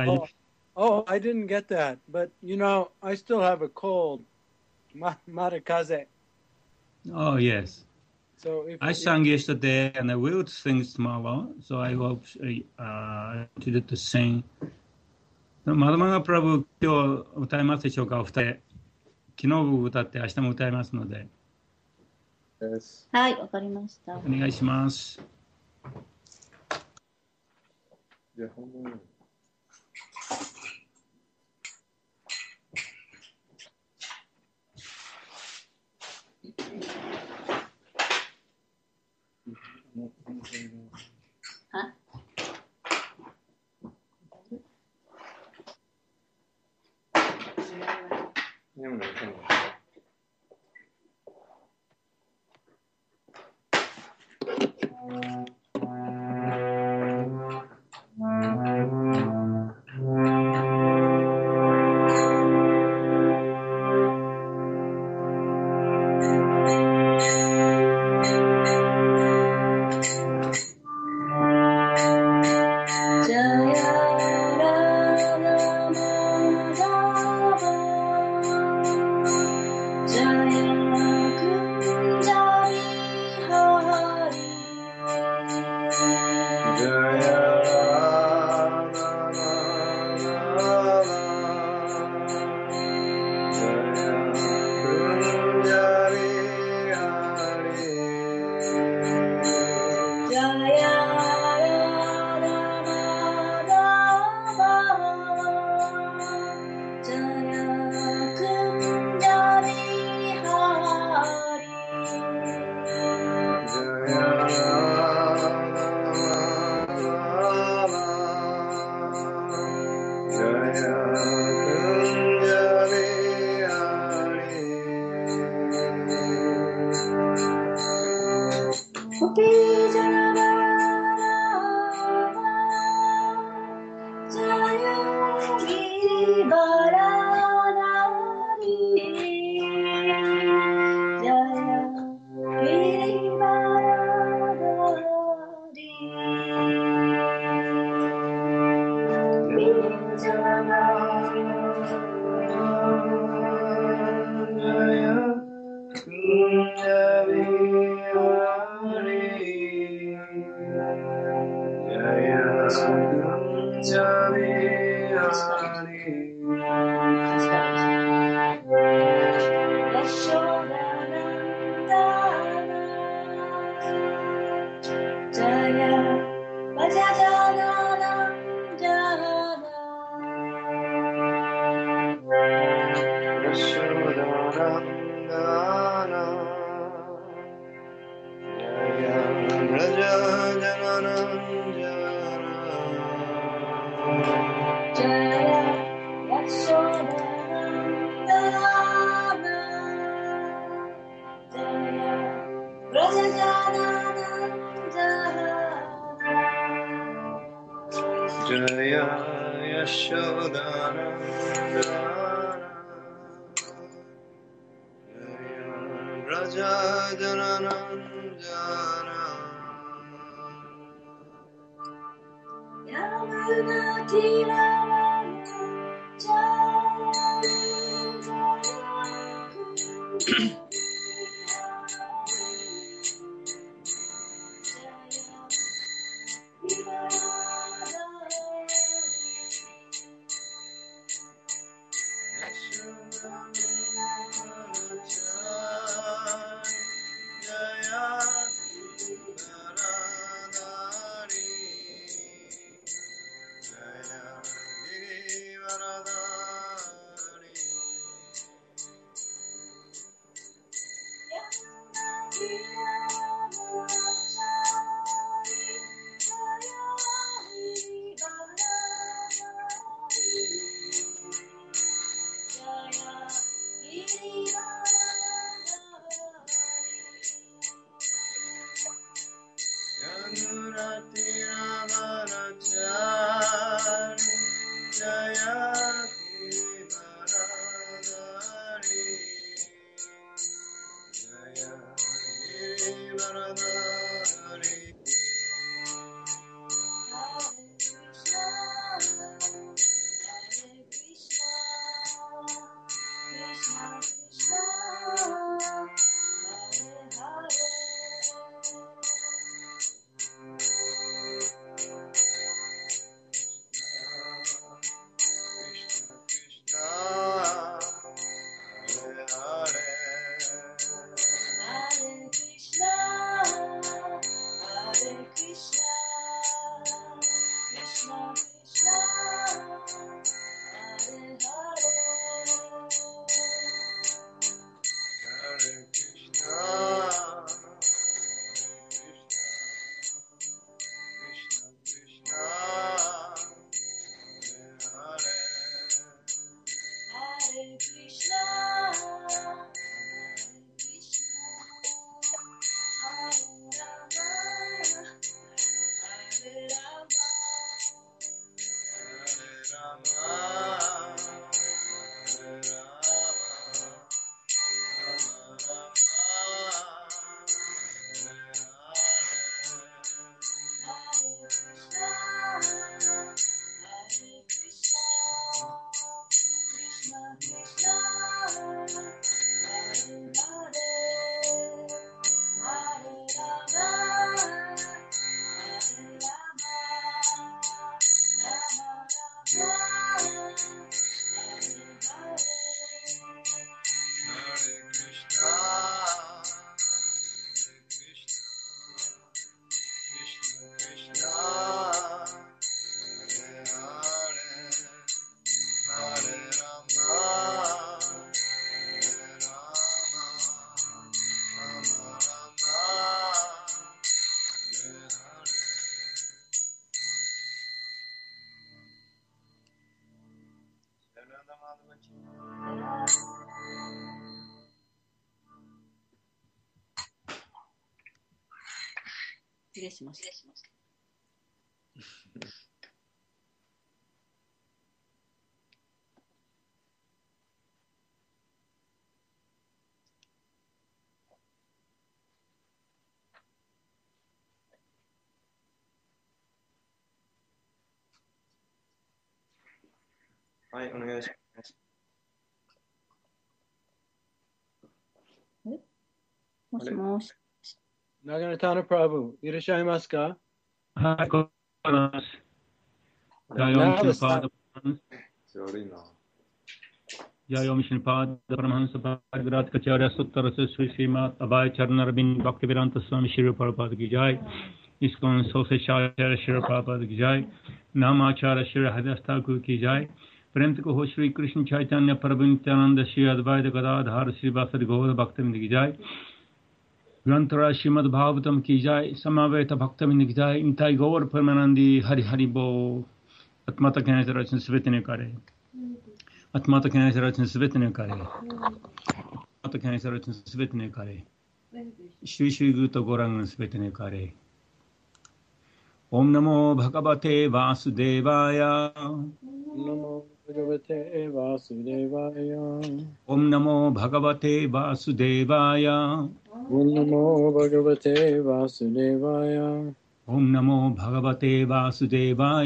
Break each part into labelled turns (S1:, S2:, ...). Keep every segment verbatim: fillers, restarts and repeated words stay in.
S1: Oh, oh, I didn't get that. But, you know, I still have a cold. Ma- Marikaze.
S2: Oh, yes.
S1: So if,
S2: I
S1: if
S2: sang yesterday and I will sing tomorrow. So I hope uh, to do the same. マダマガプラブ今日歌いますでしょうか、お二人。昨日僕歌って明日も歌いますので。
S3: はい、わかりました。
S2: お願いします。
S4: じゃあ本物に。
S3: は
S4: でもね、でも
S3: 失礼しました。
S4: はい、お願いします。
S3: えもしもし。
S1: ナガナタナプラブ、いらっしゃいますか？
S2: はい、こんばんは。ジャイオミシンパーダパラマンス。
S4: 悪いな。
S2: ジャイオミシンパーダパラマンスパーグラティカチャリアソッタラススイシマアバイチャルナラビンバクティベラントスワミシルパラパーギジャイイスコンソーセシャーチャラシルパラパーギジャイナマチャラシルハダスタクキジャイप्रेम को हो श्री कृष्ण चैतन्य प्रभु नित्यानंद श्री अद्वैत गदाधर श्रीवासदि गौर भक्तवृंद की जाय ग्रंथरा श्रीमद् भागवतम की जाय समावेत भक्तवृंद की जाय इंताई गौर परमानंदी हरि हरि बो आत्मा तक है रचन स्वेत ने करे आत्मा तक है रचन स्वेत ने करे आत्मा तक है रचन स्वेत ने करे श्री श्री गुरु तो गौरांग स्वेत ने करे ओम नमो भगवते वासुदेवाय
S1: नमो भगवते वासुदेवाय
S2: ओम नमो भगवते वासुदेवाय
S1: ओम नमो भगवते वासुदेवाय
S2: ओम नमो भगवते वासुदेवाय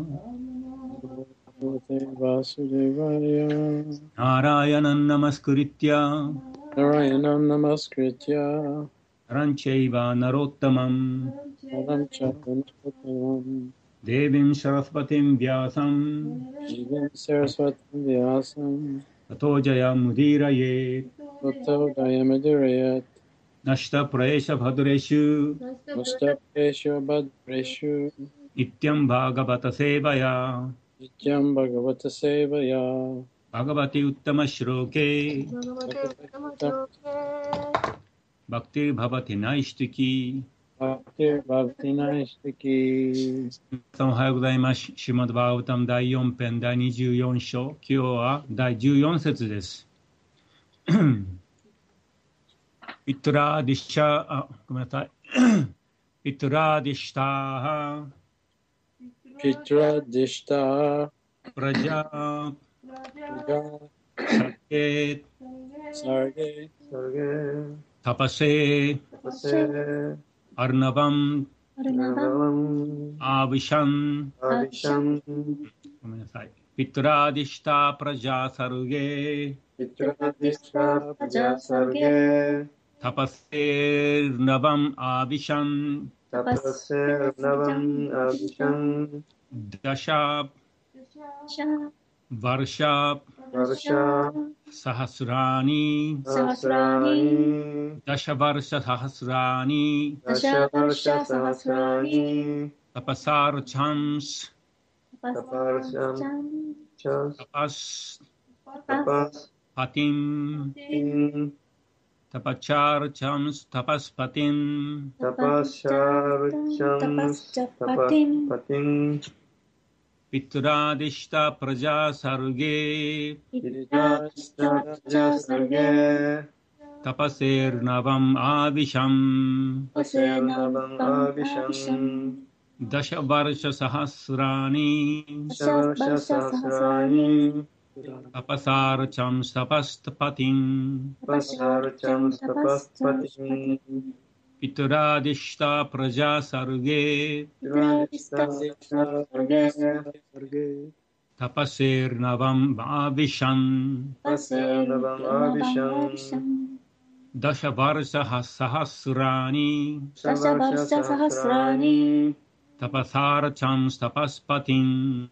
S1: भगवते वासुदेवाय
S2: नारायणं नमस्कृत्य
S1: नारायणं नमस्कृत्य
S2: नरं चैव नरोत्तमं
S1: नरं चैव नरोत्तमं
S2: देवीं सरस्वतीं व्यासं
S1: देवीं सरस्वतीं व्यासं
S2: ततो जयमुदीरयेत्
S1: ततो जयमुदीरयेत्
S2: नष्टप्रेषभद्रेषु
S1: नष्टप्रेषु भद्रेषु
S2: नित्यं भागवतसेवया
S1: नित्यं भगवतसेवया
S2: भगवति उत्तमश्लोके भक्तिर्भवति नैष्टिकी
S1: भक्ति नैष्टिकी
S2: おはようございます。シマドバーウタムだいよん編だいにじゅうよん章。今日はだいじゅうよん節です。イトラディシャ、あ、ごめんなさい。イトラディシタ、
S1: ピトラディシタ、
S2: プラジャ、サゲ、
S1: サゲ、
S2: タパセ、アルナバム、アビシャン、ごめんなさい。ピトラディシタ、プラジャ、サルゲ、タパセルナバム、アビシャン、ダシャ、バルシャ、サハスラーニ、ダシャバルシャサハスラーニ、タパサールチャンス、タパス、パティン、タパチャールチャンス、タパスパティン、ピトラディシタプラジャサルゲ、タパセルナバムアビシャン、ダシャバルシャサハスラニ、タパサールチャムスタパスタパティン、ピトラディシタプラジャサルゲ、タパセルナバムアビシャン、ダシャバルシャハサハスラニ、タパサールチャムスタパスパティン、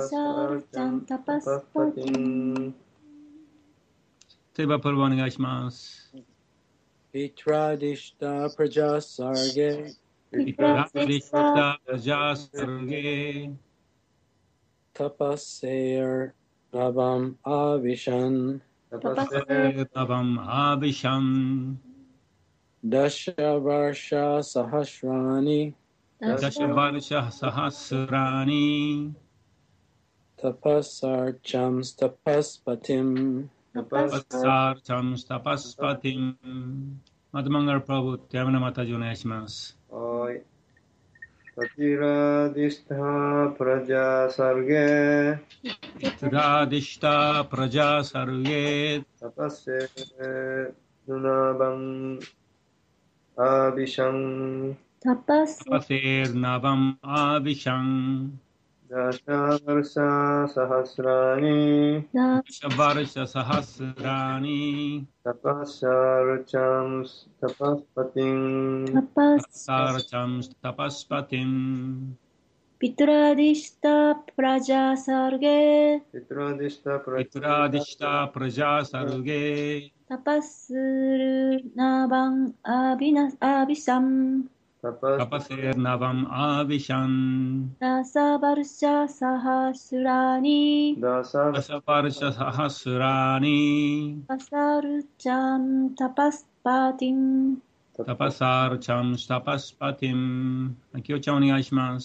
S2: セバプルお願いします。
S1: ピトラディシタプラジャサルゲ、
S2: ピトラディシタプラジャサルゲ、
S1: タパセルナバムアビシャン、
S2: タパセルナバムアビシャン、
S1: ダシャバルシャサハスラニ、
S2: ダシャバルシャサハスラニ、
S1: tapasarcham tapaspatim.
S4: タパス
S2: tapasarcham tapaspatim。マドマンガルプラブ、手紙のまたじお願いします。
S4: はい。タチラディスタプラジャサルゲ
S2: トラディシタプラジャサルゲ
S4: タパセルナバンアビシャン
S3: タパス
S2: タパセーナバンアビシャン
S4: ダシャバルササハスラニ
S3: ダ
S2: シャバルシャサハスラニ
S4: タパシャルチャムスタパスパティン
S3: タパス
S2: サラチャムタパスパティン
S3: ピトラディシタプラジャサルゲ
S4: ピトラディスタプラ
S2: ピトラディシタプラジャサルゲ
S3: タパスルナバンアビナアビサム
S4: タパ
S2: タパセーナバンアビシャン
S3: ダサバルシャサハスラニ
S4: ダサ
S2: タシャバルシャサハスラニ
S3: パサルチャンタパスパティン
S2: タパサルチャムタパスパティン。きよちゃんお願いします。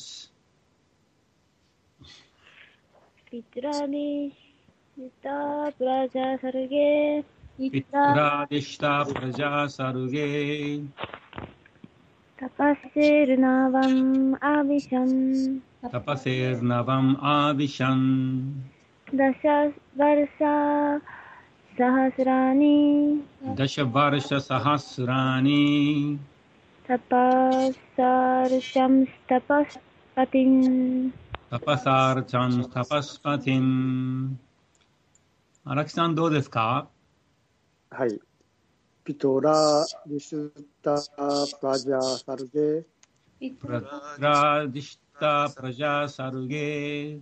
S5: ピトラディシタプラジャサルゲ
S2: ピトラディシタプラジャサルゲ
S5: タパセルナバンアビシャン
S2: タパセーナバンアビシャン
S5: ダシャバルササハスラニ
S2: ダシャバルシャサハスラニ
S5: タパサルシャムスタパスパティン
S2: タパサルチャンタパスパティン。荒木さんどうですか？
S6: はい。ピトラディシタプラジャサルゲ
S3: ピ
S2: プララディシタプラジャサルゲ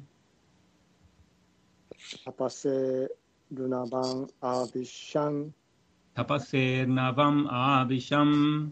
S6: タパセルナバンアビシャン
S2: タパセーナバンアビシャン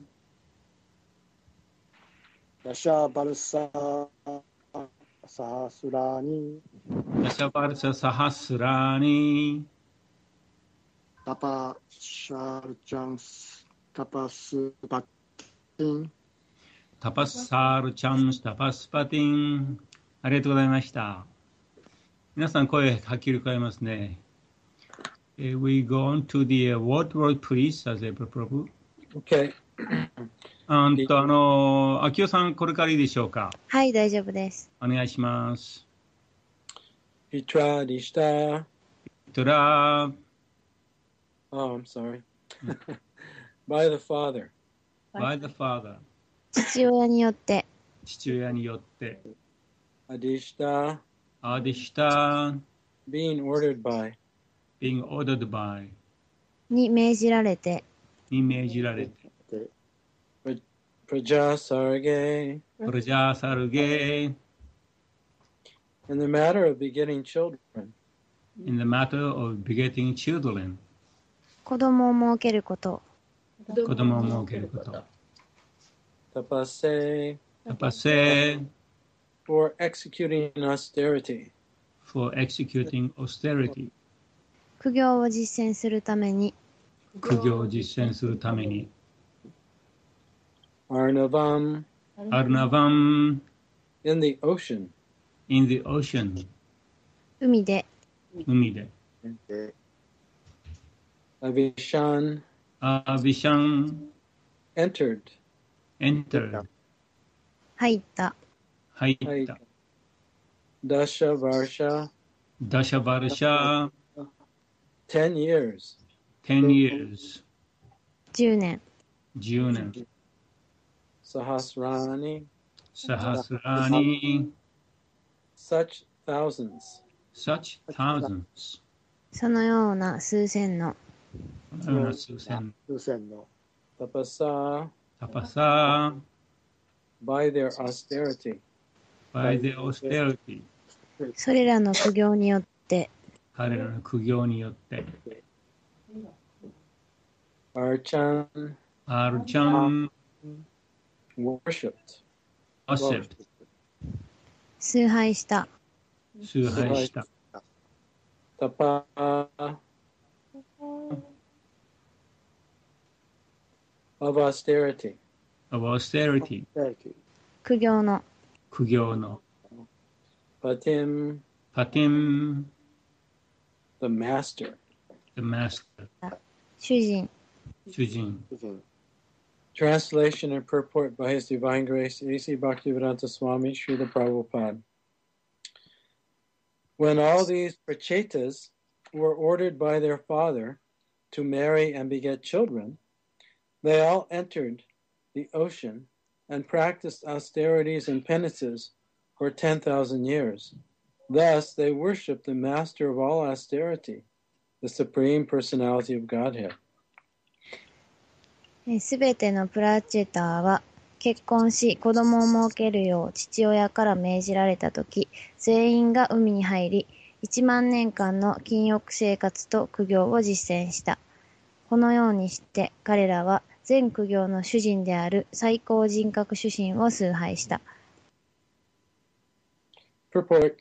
S6: ダシャバルササハスラニ
S2: ダシャバルシャサハスラニ
S6: タパシャルチャンスタパスパティン
S2: タパサルチャムスタパスパティン。ありがとうございました。皆さん声はっきり聞こえますね。Uh, we go on to the uh, word word please, as a Prabhu.
S1: Okay.
S2: うんと、あの、秋代さん、これからいいでしょうか。
S5: はい、大丈夫です。
S2: お願いします。
S1: Pitra dishta.
S2: トラ
S1: Oh, I'm sorry. By the Father.
S2: by the Father.
S5: 父親によって、
S2: 父親によって。
S1: Adishta.
S2: アディシタ
S1: Being ordered by.
S2: being ordered by
S5: に命じられて、
S2: に命じられて。
S1: Praja sarge.
S2: プラジャーサルゲ
S1: In the matter of begetting children.
S2: in the matter of begetting children.
S5: 子供を設けること、
S2: 子供を設けること。
S1: Tapase.
S2: タパセ
S1: For executing austerity.
S2: for executing austerity.
S5: 苦行を実践するために、
S2: 苦行を実践するために。
S1: Arnavam.
S2: アルナバン
S1: In the ocean.
S2: in the ocean.
S5: 海で、
S2: 海で。
S1: Avishan.
S2: アビシャン
S1: Entered.
S2: entered
S5: 入った、
S2: 入った
S1: Dasha Varsha.
S2: ダシャバルシャ
S1: Ten years.
S2: ten years
S5: じゅうねん、
S2: じゅうねん
S1: Sahasrani.
S2: サハスラニ
S1: Such thousands.
S2: such thousands
S5: そのような数千の、
S2: このような数千
S6: 数千の
S1: Tapasa.
S2: タパサ
S1: By their austerity.
S2: by the austerity
S5: それらの苦行によって
S2: 彼らの苦行によって
S1: Archan.
S2: アルチャン
S1: Worshipped.
S2: worshipped
S5: 崇拝した、
S2: 崇拝した
S1: Tapa. Of austerity.
S2: of austerity
S5: 苦行の、
S2: 苦行の
S1: Patim.
S2: Patim,
S1: the master.
S2: the master,
S3: 主人。
S2: Shujin.
S1: Translation and purport by His Divine Grace, A C Bhaktivedanta Swami Srila Prabhupada. When all these prachetas were ordered by their father to marry and beget children, they all entered the ocean and practiced austerities and penances for ten thousand years. Thus, they worshipped the master of all austerity, the Supreme Personality of Godhead.
S3: すべてのプラチェターは結婚し子供を設けるよう父親から命じられたとき、全員が海に入り、一万年間の禁欲生活と苦行を実践した。このようにして彼らは全苦行の主人である最高人格主神を崇拝した。
S1: Purport.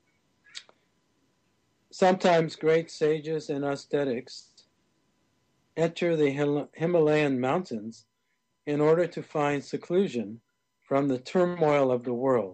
S1: Sometimes great sages and ascetics enter the Himalayan mountains in order to find seclusion from the turmoil of the world.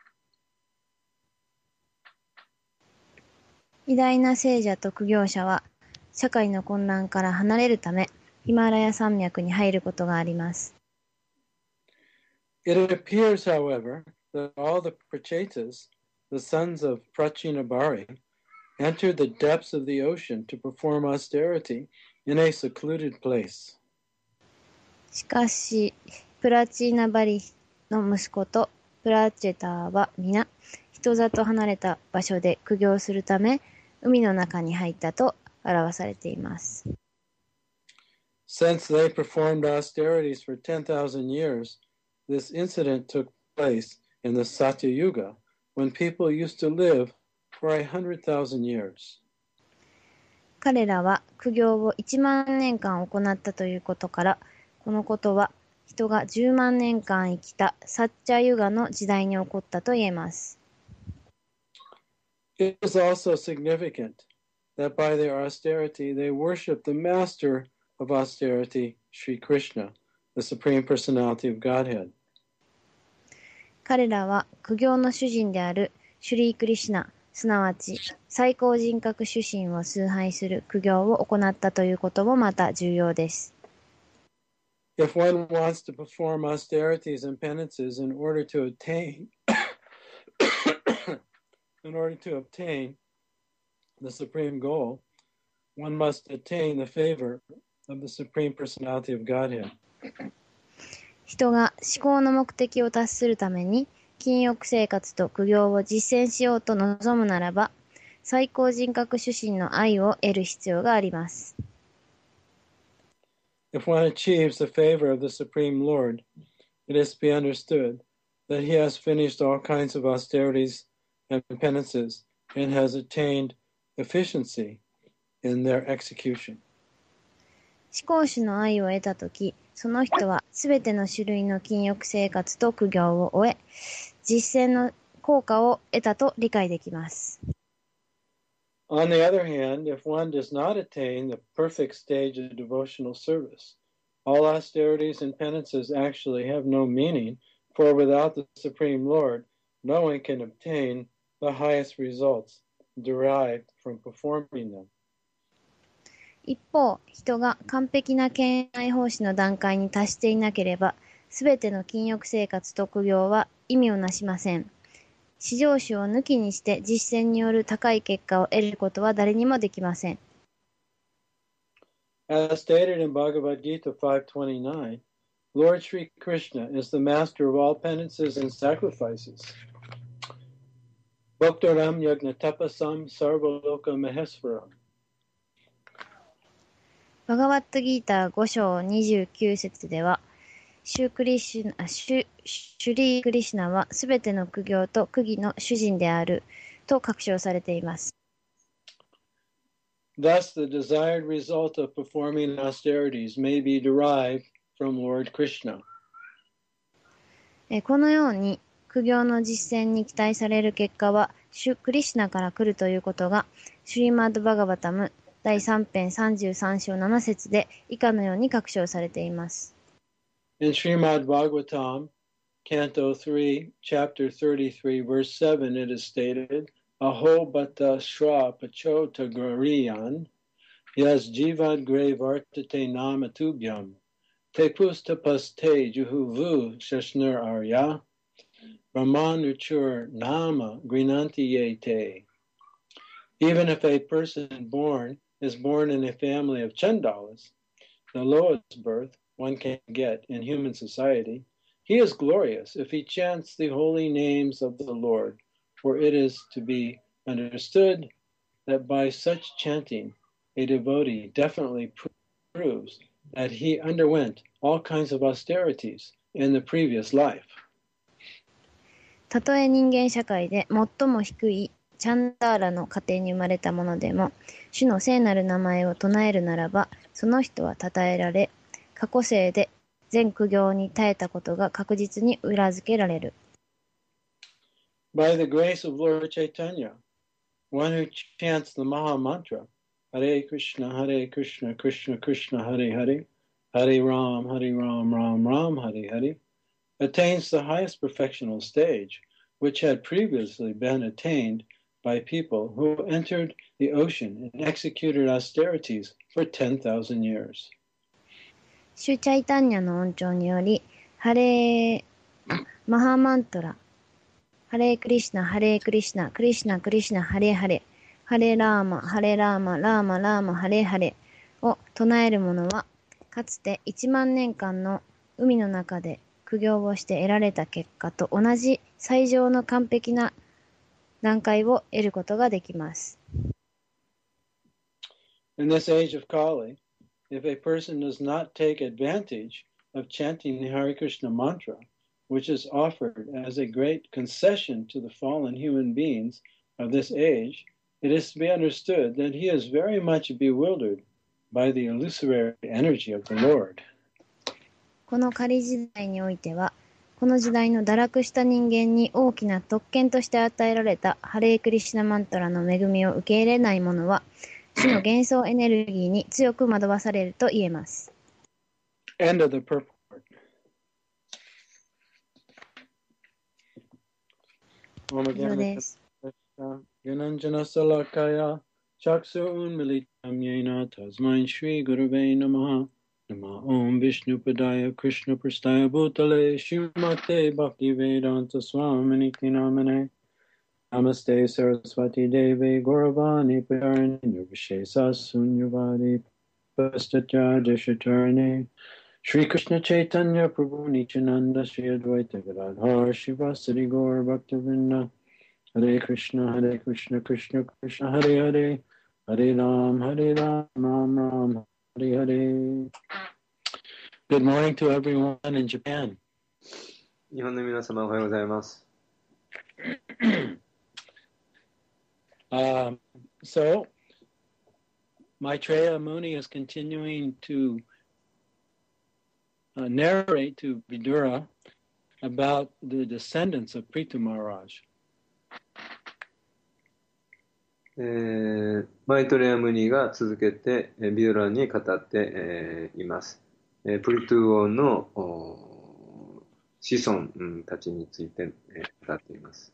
S3: 偉大な聖者と苦行者は社会の混乱から離れるためヒマラヤ山脈に入ることがあります。
S1: It appears, however, that all the prachetas, the sons of Prachinabhari, entered the depths of the ocean to perform austerity in a secluded place.
S3: しかし、プラチーナバリの息子とプラチェターは皆、人里離れた場所で苦行するため、海の中に入ったと表されています。
S1: Since they performed austerities for ten thousand years, this incident took place in the Satya Yuga, when people used to live for a hundred thousand years.
S3: 彼らは苦行をいちまんねんかん行ったということから、このことは人がじゅうまんねんかん生きたサッチャユガの時代に起こったと言えます。
S1: It is also significant that by their austerity they worship the master of austerity, Sri Krishna, the Supreme Personality of Godhead.
S3: 彼らは苦行の主人であるシュリー・クリシュナ、すなわち最高人格主神を崇拝する苦行を行ったということもまた重要です。
S1: If one wants to perform austerities and penances in order to attain in order to obtain the supreme goal, one must attain the favor of the Supreme Personality of Godhead.
S3: 人が思考の目的を達するために禁欲生活と苦行を実践しようと望むならば、最高人格主神の愛を得る必要があります。
S1: If one achieves the favor of the Supreme Lord, it is to be understood that he has finished all kinds of austerities and penances and has attained efficiency in their execution.
S3: 至高主の愛を得たとき、その人はすべての種類の禁欲生活と苦行を終え、実践の効果を得たと理解できます。
S1: On the other hand, if one does not attain the perfect stage of devotional service, all austerities and penances actually have no meaning, for without the Supreme Lord, no one can obtain the highest results derived from performing them.
S3: 一方、人が完璧な敬愛奉仕の段階に達していなければ、すべての禁欲生活と苦行は意味をなしません。至上主を抜きにして実践による高い結果を得ることは誰にもできません。
S1: As stated in Bhagavad Gita five twenty-nine, Lord Sri Krishna is the master of all penances and sacrifices. Bhaktaram Yagnatapasam Sarvaloka Maheswaram.
S3: バガワットギーターご章にじゅうきゅう節では、シュクリシュナ、シュ、シュリークリシュナはすべての苦行と苦技の主人であると確証されています。
S1: Thus, the desired result of performing austerities may be derived from Lord Krishna.
S3: このように苦行の実践に期待される結果はシュクリシュナから来るということがシュリマッド・バガバタムだいさん編さんじゅうさん章なな節で以下のように確証されています。
S1: In Srimad Bhagavatam, Canto three, Chapter thirty-three, Verse seven, it is stated aho bata shra pachota gariyan, yas jivad gray vartate namatubhyam, te pusta paste juhuvu shashner arya, Brahmanuchur nama grinanti ye te. Even if a person born is born in a family of Chandalas, the lowest birth one can get in human society, he is glorious if he chants the holy names of the Lord, for it is to be understood that by such chanting, a devotee definitely proves that he underwent all kinds of austerities in the previous life.
S3: たとえ人間社会で最も低いチャンダーラの家庭に生まれたものでも、主の聖なる名前を唱えるならば、その人は称えられ、過去世で全苦行に耐えたことが確実に裏付けられる。
S1: By the grace of Lord Chaitanya, one who chants the Maha Mantra, Hare Krishna, Hare Krishna, Krishna Krishna, Hare Hare, Hare Ram, Hare Ram, Ram Ram, Hare Hare, attains the highest perfectional stage, which had previously been attained by people who entered the ocean and executed austerities for ten thousand years.
S3: シュチャイタンニャの恩寵により、ハレー、マハマントラ、ハレークリシナ、ハレークリシナ、クリシナ、クリシナ、ハレーハレ、ハレーラーマ、ハレーラーマ、ラーマ、ラーマ、ハレーハレを唱える者は、かつていちまん年間の海の中で苦行をして得られた結果と同じ最上の完璧な段階を得ることができます。
S1: In this age of Kali, if a person does not take advantage of chanting the Hare Krishna mantra, which is offered as a great concession to the fallen human beings of this age, it is to be understood that he is very much bewildered by the illusory energy of the Lord.
S3: この仮時代においては、この時代の堕落した人間に大きな特権として与えられたハレークリシナマントラの恵みを受け入れない者は、主の幻想エネルギーに強く惑わされると言えます。
S1: End of the purport.
S3: 以上です。
S1: Gunanjana Salakaya Chaksu Unmilitam Yena Tasmain Shri Gurave Namaha Nama Om Vishnu Padaya Krishna Prastaya Bhutale Shrimate Bhakti Vedanta Swamini Namane Namaste Saraswati Devi Gauravani Padarani Nirvishesa Sunyavadi Pastatya Deshatarane Shri Krishna Chaitanya Prabhu Nityananda Shri Advaita Gadadhar Shivasari Gaur Bhaktavinda Hare Krishna Hare Krishna Krishna Krishna Hare Hare Hare Ram Hare Ram Ram Ram Hare Hare. Good morning to everyone in Japan.
S4: 日本の皆様おはようございます。
S1: um, so, Maitreya Muni is continuing to uh, narrate to Vidura about the descendants of Prithu Maharaj.
S4: えー、マイトレアムニが続けて、えー、ビドラに語って、えー、います。えー、プリトゥ王の子孫、うん、たちについて、えー、語っています。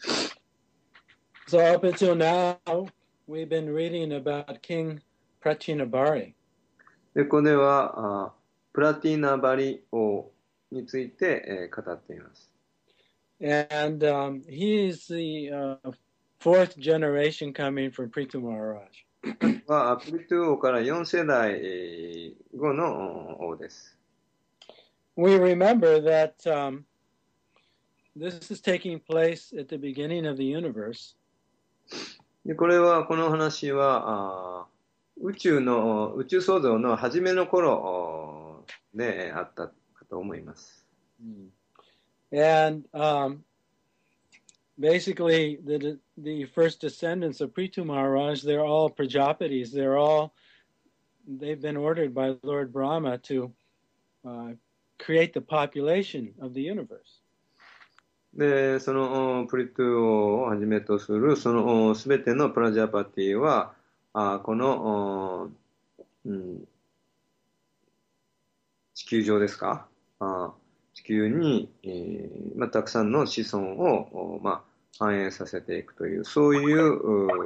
S1: So up until now, we've been reading about King Pratinabhari.
S4: で、ここでは、あプラティナバリ王について、えー、語っています。
S1: And um, he is the uh, fourth generation coming from Prithu Maharaj.
S4: はプリトゥ王からよん世代後の王です。
S1: We remember that um, this is taking place at the beginning of the universe.
S4: でこれはこの話はあ宇宙の宇宙創造の初めの頃であったかと思います。
S1: And um, basically, the the first descendants of Prithu Maharaj, they're all Prajapatis. They're all they've been ordered by Lord Brahma to uh, create the population of the universe.
S4: で、そのプリトゥ王をはじめとするそのすべてのプラジャパティはあこの、うん、地球上ですかあ地球に、えーまあ、たくさんの子孫を、ま反映させていくという、そういう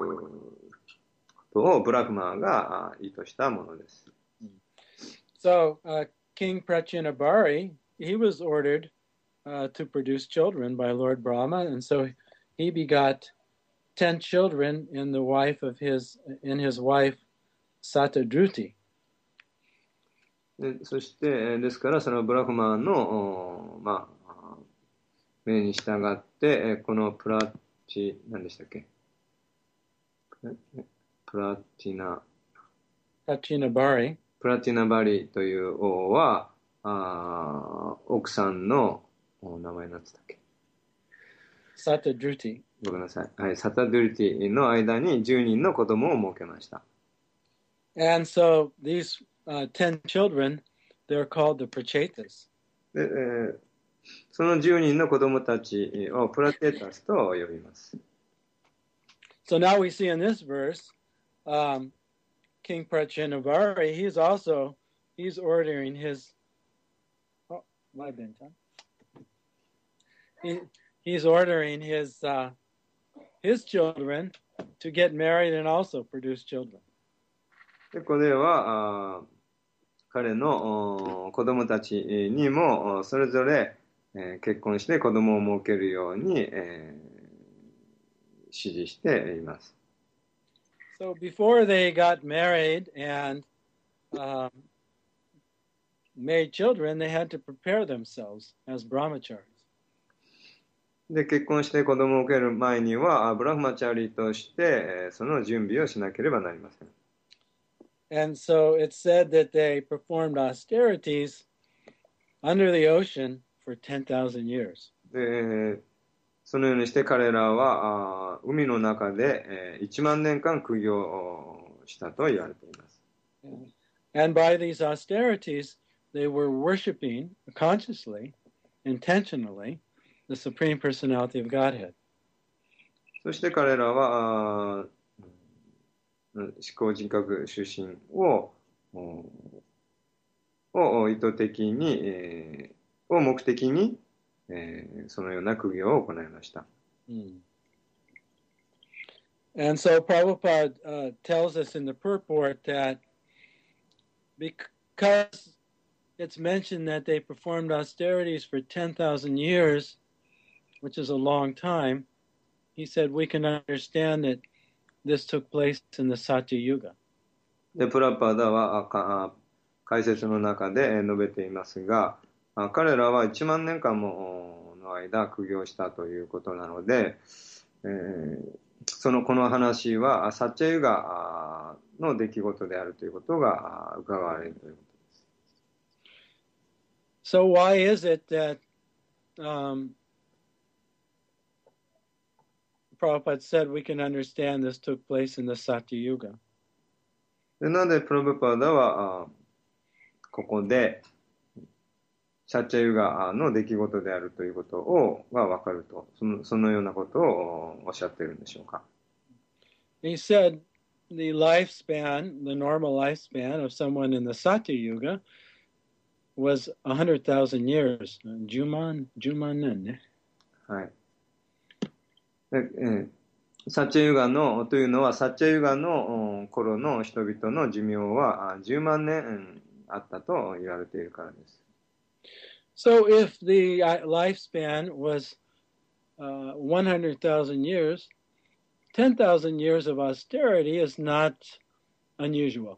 S4: ことをブラフマーが意図したものです。
S1: So, uh, King Prachinabhari, he was ordered uh, to produce children by Lord Brahma, and so he begot ten children in the wife of his in his wife Satadruti.
S4: でそしてですからそのブラフマーのまあ命に従ってこのプラチ何でしたっけプラチナ
S1: プラチナバリ
S4: プラチナバリという王はあ奥さんの名前なんつったっけ
S1: サタドゥティ
S4: ごめんなさい、はい、サタドゥルティの間にじゅうにんの子供を設けました。
S1: And so these uh, ten children, they're called the Prachetas.
S4: で、えー、そのじゅうにんの子供たちをプラチェタスと呼びます。
S1: So now we see in this verse, um, King Prachinavari, he's also, he's ordering his, oh, my bad, huh? He, he's ordering his, uh, his children to get married and also produce children.
S4: でこれはあ彼の子供たちにもそれぞれ、えー、結婚して子供を設けるように、えー、指示しています。
S1: So before they got married and um, made children, they had to prepare themselves as brahmacharis.
S4: で結婚して子供を受ける前にはブラフマチャリとしてその準備をしなければなりません。
S1: And so it's said that they performed austerities under the ocean for ten thousand years.
S4: でそのようにして彼らはあ海の中で、えー、いちまんねんかん苦行をしたと言われています。
S1: And by these austerities, they were worshiping consciously, intentionally, the Supreme Personality of Godhead.
S4: そして彼らは思考人格出身をを意図的に、えー、を目的に、えー、そのような苦行を行いました。
S1: Mm. And so Prabhupada uh, tells us in the purport that because it's mentioned that they performed austerities for ten thousand years, which is a long time, he said we can understand that this took place in the Satya Yuga.
S4: でプラパダは解説の中で述べていますが、彼らはいちまんねんかんもの間苦行したということなので、えー、そのこの話はサッチャユガの出来事であるということが伺われるということです。
S1: So why is it that um, Prabhupada said we can understand this took place in the Satya Yuga?
S4: でなのでプラブパダはここでサッチャユガの出来事であるということをが分かるとその、そのようなことをおっしゃっているんでしょうか。
S1: He said the lifespan, the normal lifespan of someone in the Satya Yuga was one hundred thousand years. Juman, Juman ね。
S4: はい。でえーサッチャユガのというのはサッチャユガの頃の人々の寿命はじゅうまんねんあったと言われているからです。
S1: So if the lifespan was uh, one hundred thousand years, ten thousand years of austerity is not unusual.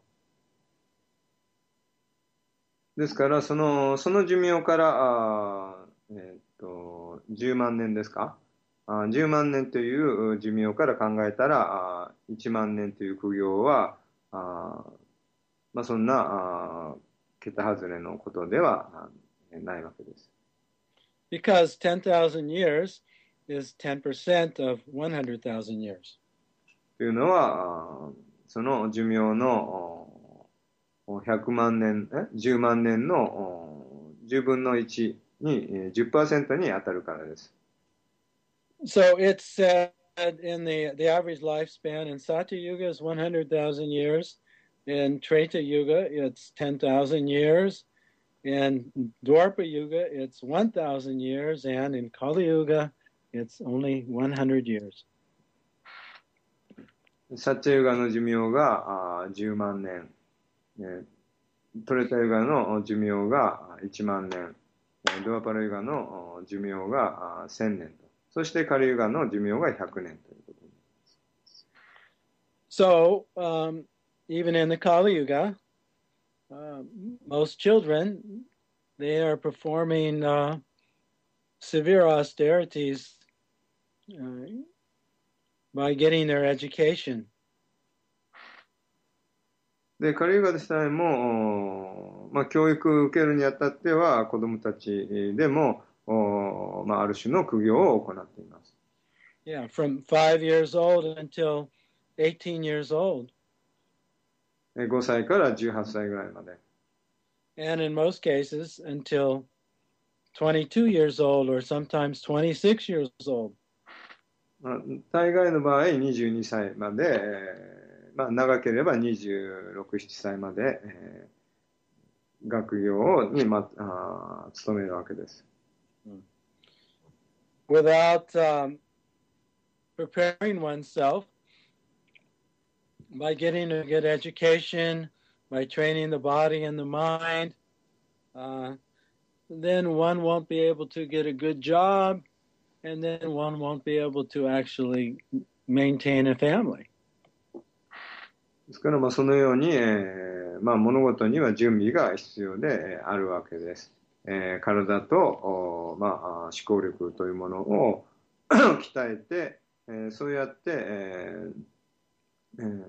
S4: ですからそのその寿命からあ、えー、っとじゅうまんねんですかじゅうまんねんという寿命から考えたらいちまんねんという苦行はあ、まあ、そんな桁外れのことではないわけです。
S1: Because ten thousand years is ten percent of one hundred thousand years.
S4: というのはその寿命のひゃくまんねん、えじゅうまんねんのじゅうぶんのいちに じゅっパーセント に当たるからです。
S1: So it's said in the, the average lifespan in Satya Yuga is one hundred thousand years. In Treta Yuga, it's ten thousand years. In Dwapara Yuga, it's one thousand years. And in Kali Yuga, It's only one hundred years.
S4: サッチャユガの寿命があじゅうまん年、えー、トレタユガの寿命がいちまん年、ドアパラユガの寿命がせん年と、そしてカリユガの寿命がひゃく年ということになります。
S1: So, um, even in the Kali Yuga, uh, most children, they are performing uh, severe austerities uh, by getting their education.
S4: で、カリユガでさえも、まあ、教育を受けるにあたっては、子供たちでも、まあ、ある種の苦行を行っています。
S1: Yeah, from five years old until eighteen years old.
S4: ごさいからじゅうはっさいぐらいまで。
S1: And in most cases, until twenty-two years old or sometimes twenty-six years old.
S4: 大概の場合にじゅうにさいまで、えーまあ、長ければにじゅうろく、ななさいまで、えー、学業に、まあ、勤めるわけです。
S1: Without um, preparing oneself by getting a good education, by training the body and the mind, uh, then one won't be able to get a good job, and then one won't be able to actually maintain a family.
S4: ですから、まあ、そのように、えーまあ、物事には準備が必要であるわけです。えー、体と、まあ、思考力というものを鍛えて、えー、そうやって、えーえー、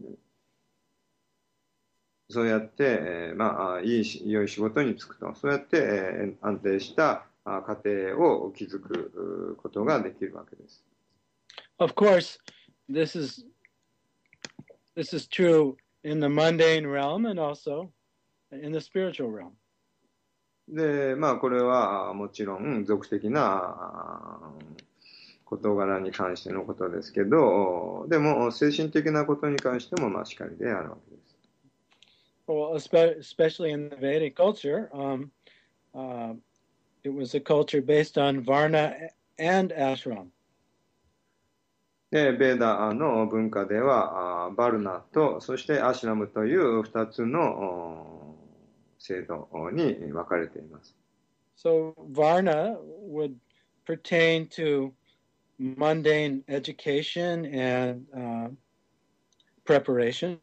S4: そうやって、えーまあ、いい良い仕事に就くと、そうやって、えー、安定した家庭を築くことができるわけです。
S1: Of course, this is this is true in the mundane realm and also in the spiritual realm.
S4: で、まあ、これはもちろん俗的な事柄に関してのことですけど、でも精神的なことに関してもまあしかりであるわけです。
S1: Well, especially in the Vedic culture, um, uh, it was a culture based on Varna and Ashram.
S4: で、ベーダの文化では、バルナと、そしてアシュラムという二つの制度に分かれています。
S1: So Varna would pertain to mundane education and uh, preparation.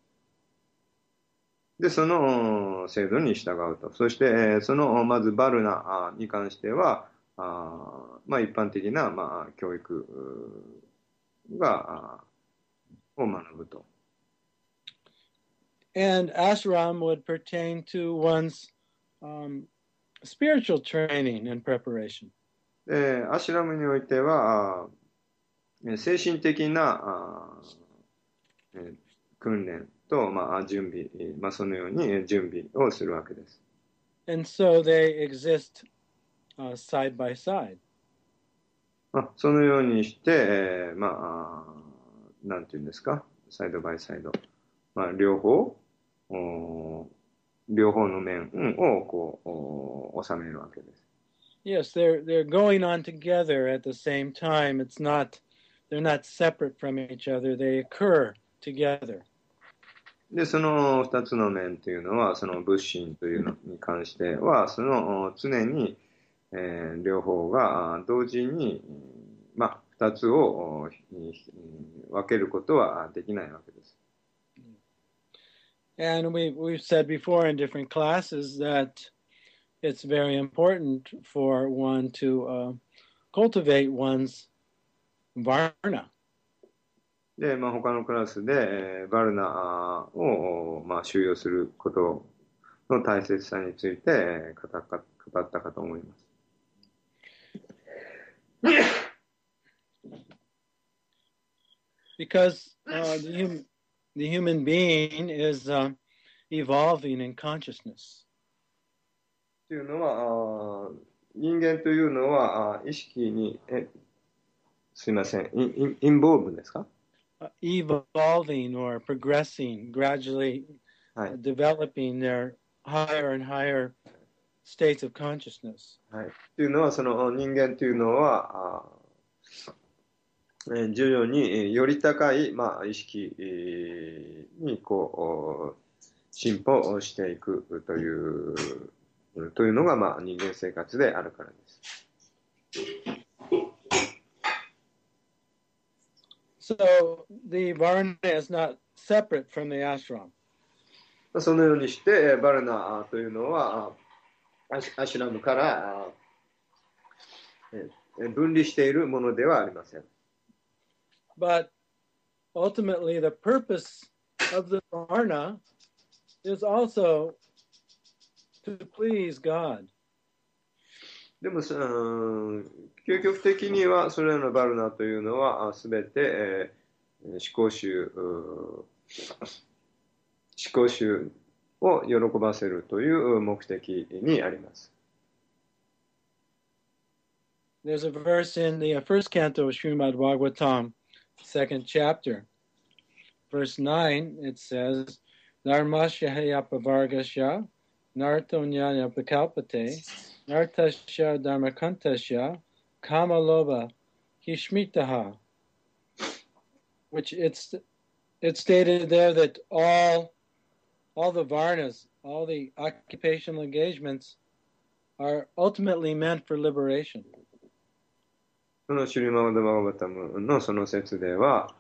S4: で、その制度に従うと。そして、その、まずバルナに関しては、あまあ一般的な、まあ、教育が、を学ぶと。
S1: And ashram would pertain to one's um, spiritual training and preparation.
S4: で、アシュラムにおいては、精神的な訓練と、まあ、準備、まあ、そのように準備をするわけです。
S1: And so they exist uh, side by side.
S4: まあ、そのようにして、えー、まあ、なんていうんですか、サイドバイサイド。まあ、両方、両方の面をこう収めるわけです。
S1: Yes, they're they're going on together at the same time. It's not they're not separate from each other. They occur together.
S4: で、その二つの面というのは、その仏心というのに関しては、その常に、えー、両方が同時に、まあ、二つを分けることはできないわけです。
S1: And we we've said before in different classes that it's very important for one to uh, cultivate one's varna.
S4: で、まあ、他のクラスで、えー、バルナを、まあ、収容することの大切さについて、えー、語ったか、語ったかと思います。
S1: Because uh, the, hum, the human being is uh, evolving in consciousness.
S4: というのは、人間というのは意識に、え、すいません、イン、インボーブですか
S1: ？Uh, evolving or progressing, gradually uh, developing their higher and higher states of consciousness.
S4: はい。というのは、その人間というのは、 徐々により高い、まあ、意識にこう進歩していくというというのが、まあ、人間生活であるからです。
S1: So the varna is not separate from the ashram.
S4: そのようにして、バルナというのはアシュラムから分離しているものではありません。
S1: But ultimately, the purpose of the varna is also to please God.
S4: でも、究極的にはそれらのバルナというのはすべて、えー、思考集思考集を喜ばせるという目的にあります。
S1: There's a verse in the first canto of Srimad Bhagavatam, second chapter, verse nine. It says, "Dharmasya heyapavargasya, nartonyaya pakalpate, nartasya dharmakantasya, kamaloba hishmitaha." Which it's it's stated there that all all the varnas, all the occupational engagements, are ultimately meant for liberation.
S4: そのシュリマーダ・バガバタムのその説では、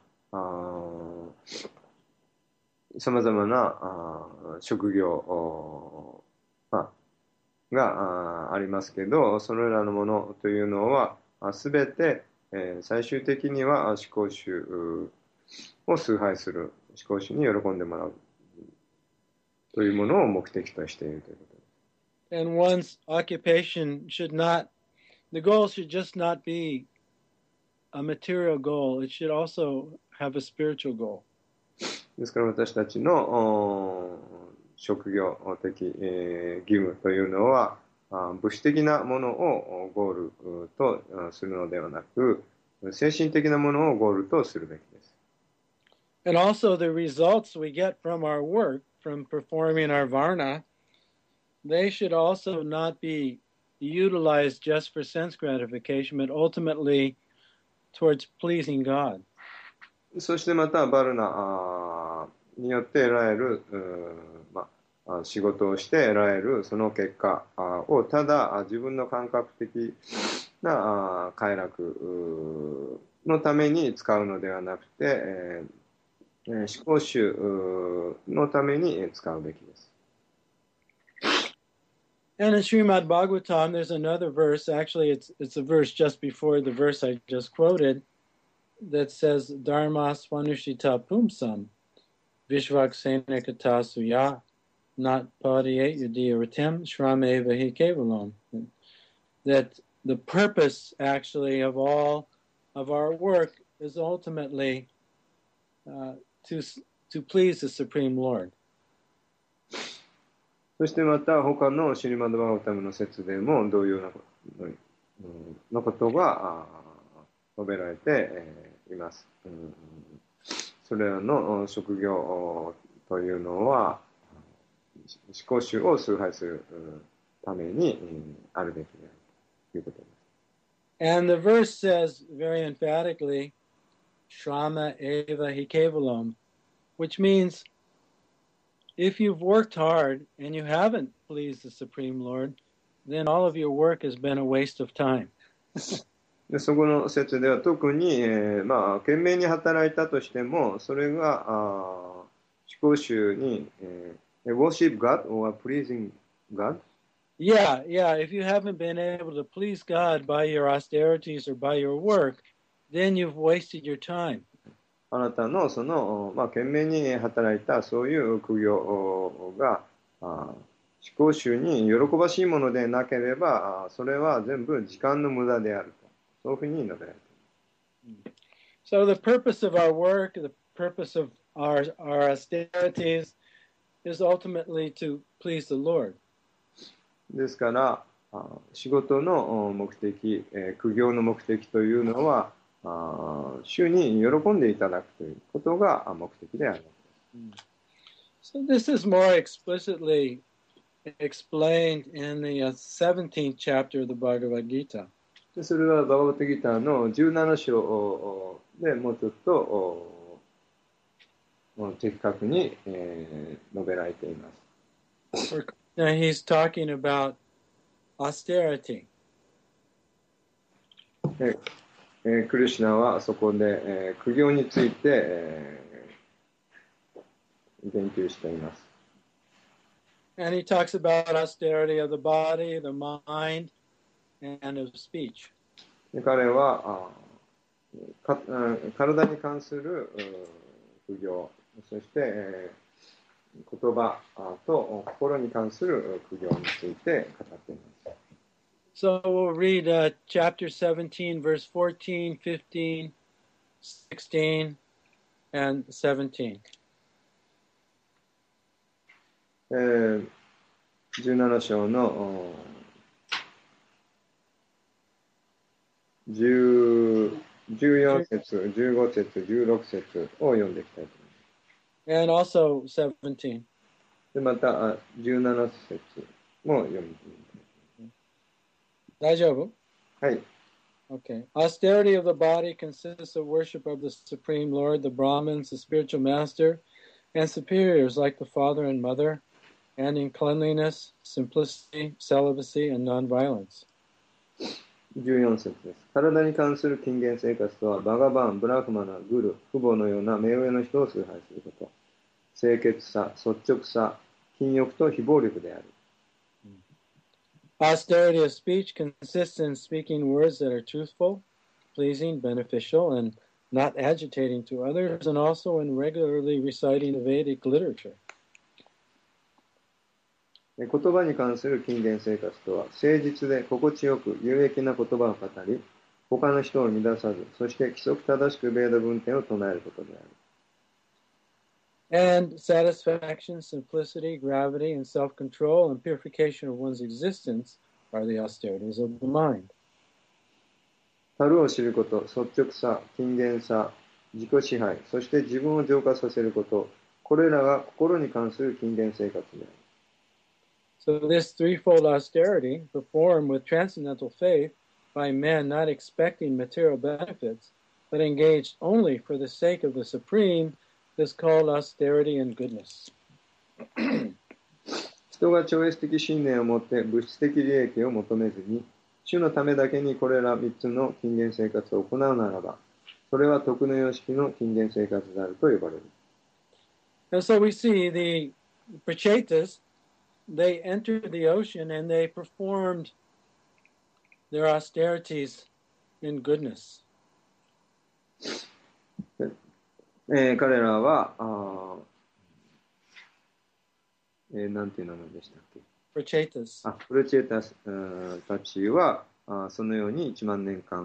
S4: さまざまなあ職業あがあありますけど、それらのものというのはすべて、えー、最終的には思考集を崇拝する、思考集に喜んでもらうというものを目的としているということです。
S1: And one's occupation should not, the goal should just not be a material goal. It should also have a spiritual goal.
S4: ですから私たちの職業的、えー、義務というのは物質的なものをゴールとするのではなく、精神的なものをゴールとするべきです。
S1: And also the results we get from our work, from performing our varna, they should also not be utilized just for sense gratification, but ultimately towards pleasing God.
S4: そしてまたバルナによって得られる、まあ、仕事をして得られるその結果をただ自分の感覚的な快楽のために使うのではなくて、思考集のために使うべきです。
S1: And in Srimad Bhagavatam, there's another verse. Actually, it's it's a verse just before the verse I just quoted that says, "Dharma swanushita pumsam vishvaksena kata suya not padiyet yudhiratim shrameva hi kevalom." That the purpose, actually, of all of our work is ultimately uh, to to please the Supreme Lord.
S4: そしてまた他のシリマドバガバタムの説でも同様なのことが述べられています。それらの職業というのは思考集を崇拝するためにあるべきであるということです。
S1: And the verse says very emphatically, Shrama eva hi kevalam, which means if you've worked hard and you haven't pleased the Supreme Lord, then all of your work has been a waste of time.
S4: でそこの説では特に、えー、まあ懸命に働いたとしてもそれが思考集に、えー、worship God or pleasing God?
S1: Yeah, yeah. If you haven't been able to please God by your austerities or by your work, then you've wasted your time.
S4: あなたのその、まあ、懸命に働いたそういう苦行が思考集に喜ばしいものでなければそれは全部時間の無駄であるとそういうふうに述べられています。
S1: So the purpose of our work, the purpose of our, our austerities is ultimately to please the Lord.
S4: ですから仕事の目的、苦行の目的というのは主に喜んでいただくということが目的である。
S1: So this is more explicitly explained in the seventeenth chapter of the Bhagavad Gita.
S4: でそれはバガバットギターのじゅうなな章でもうちょっと的確に、えー、述べられています。
S1: Now he's talking about austerity.
S4: でえー、クリシュナはそこで、えー、苦行について、えー、言及しています。
S1: And he talks about austerity of the body, the mind, and of speech.
S4: で彼はあか体に関する苦行、そして、えー、言葉と心に関する苦行について語っています。
S1: So we'll read uh, chapter seventeen, verse fourteen, fifteen, sixteen, and seventeen.
S4: えー、じゅうなな章のじゅう、じゅうよん節、じゅうご節、じゅうろく節を読んでいきたいと思います。
S1: And also seventeen.
S4: で、またじゅうなな節も読みます。
S1: 大丈夫?
S4: はい。
S1: Okay. Austerity of the body consists of worship of the Supreme Lord, the Brahmins, the spiritual master, and superiors like the father and mother, and in cleanliness, simplicity, celibacy, and nonviolence.
S4: じゅうよん節です。体に関する禁言生活とは、バガバン、ブラフマナ、グル、父母のような目上の人を崇拝すること。清潔さ、率直さ、禁欲と非暴力である。
S1: Austerity of speech consists in speaking words that are truthful, pleasing, beneficial, and not agitating to others, and also in regularly reciting the Vedic literature.
S4: 言葉に関する禁言生活とは、誠実で心地よく有益な言葉を語り、他の人を乱さず、そして規則正しくベーダ文典を唱えることである。
S1: And satisfaction, simplicity, gravity, and self-control, and purification of one's existence are the austerities of the mind.
S4: 樽を知ること、率直さ、謹厳さ、自己支配、そして自分を浄化させること、これらが心に関する謹厳生活である。
S1: So this threefold austerity, performed with transcendental faith by men not expecting material benefits, but engaged only for the sake of the Supreme, is called austerity and goodness.
S4: 人が超越的信念を持って物質的利益を求めずに、主のためだけにこれらみっつの禁厳生活を行うならば、それは徳の様式の禁厳生活であると呼ばれる。
S1: And so we see the Prachetas, they entered the ocean and they performed their austerities in goodness.
S4: えー、彼らは、あえー、なんていう名前でしたっけ？
S1: プチェータス。
S4: あ、プレチェータスたちはあそのようにいちまん年間、うん、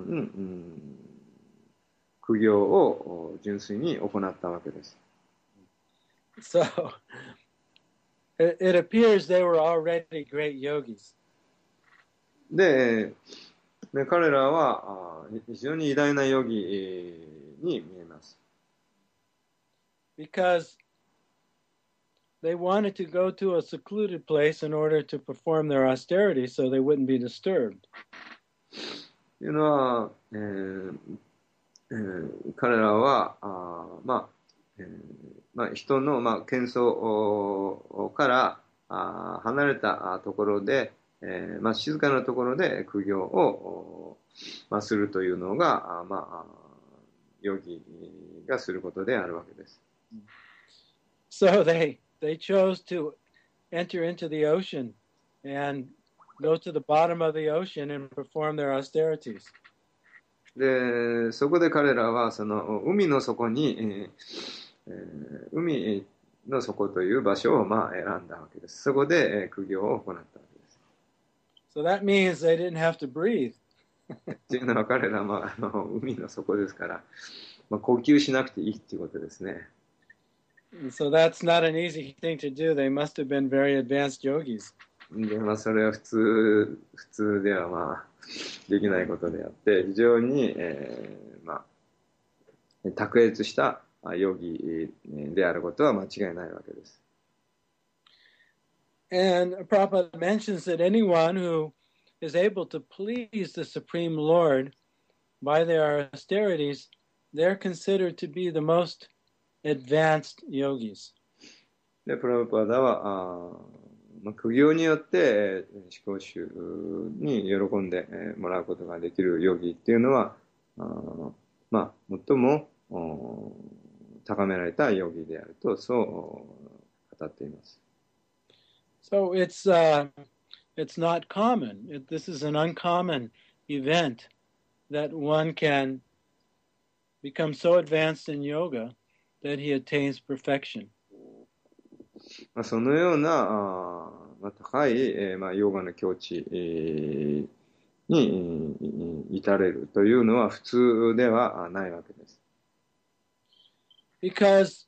S4: 苦行を純粋に行ったわけです。
S1: So, it, it appears they were already great yogis.
S4: で、ね、彼らはあ非常に偉大なヨギに見えます。
S1: Because they wanted to go to a secluded place in order to perform their austerity so they wouldn't be disturbed.
S4: というのは、えーえー、彼らは、あまあ、えーまあ、人の、まあ、喧騒からあ離れたところで、えーまあ、静かなところで苦行を、まあ、するというのが、あまあ、ヨギがすることであるわけです。
S1: So they, they chose to enter into the ocean and go to the bottom of the ocean and perform their austerities.
S4: で、そこで彼らはその海の底に、えーえー、海の底という場所をまあ選んだわけです。そこで、えー、苦行を行ったわけです。
S1: So that means they didn't have to breathe.
S4: というのは彼らは、まあ、あの海の底ですから、まあ、呼吸しなくていいっていうことですね。
S1: So that's not an easy thing to do. They must have been very advanced yogis.
S4: で、まあ、それは普通、普通ではまあ、できないことであって、非常に、えー、まあ、卓越したヨギであることは間違いないわけです。
S1: And Prabhupada mentions that anyone who is able to please the Supreme Lord by their austerities, they're considered to be the most advanced yogis.
S4: で、プラブパーダは、あまあ、苦行によって、思考集に喜んでもらうことができるヨギっていうのは、あまあ、最も高められたヨギであると、そう語っています。
S1: So it's, uh, it's not common. It, this is an uncommon event that one can become so advanced in yoga that he attains perfection.
S4: まあ、そのようなあ、まあ、高い、えーまあ、ヨガの境地、えー、に至れるというのは普通ではないわけです。
S1: Because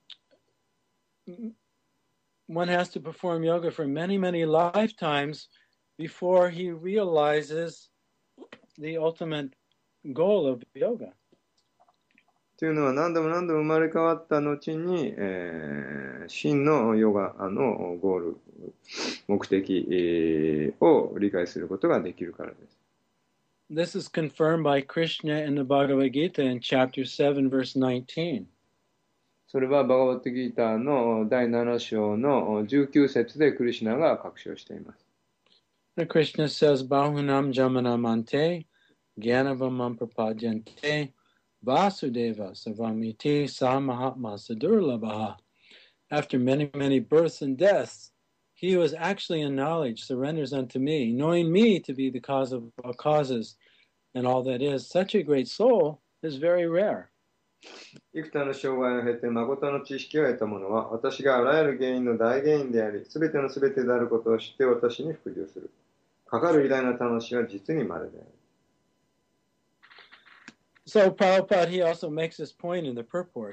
S1: one has to perform yoga for many, many lifetimes before he realizes the ultimate goal of yoga.
S4: というのは何度も何度も生まれ変わった後に、えー、真のヨガのゴール、目的、えー、を理解することができるからです。
S1: This is confirmed by Krishna in the Bhagavad Gita in chapter seven, verse nineteen.
S4: それはバガバットギーターのだいなな章のじゅうきゅう節でクリシュナが確証しています。
S1: Krishna says, Bahunam Jamanamante, Gyanavamam Prapadyante, Vasudeva Savamiti Sa Mahatma Sadurlabha. After many, many births and deaths, he who is actually in knowledge surrenders unto me, knowing me to be the cause of all causes and all that is. Such a great soul is very rare.
S4: 幾多の生涯を経て誠の知識を得た者は、私があらゆる原因の大原因であり、すべてのすべてであることを知って私に服従する。かかる偉大な魂は実に稀である。
S1: So Prabhupada, he also makes this point in the purport.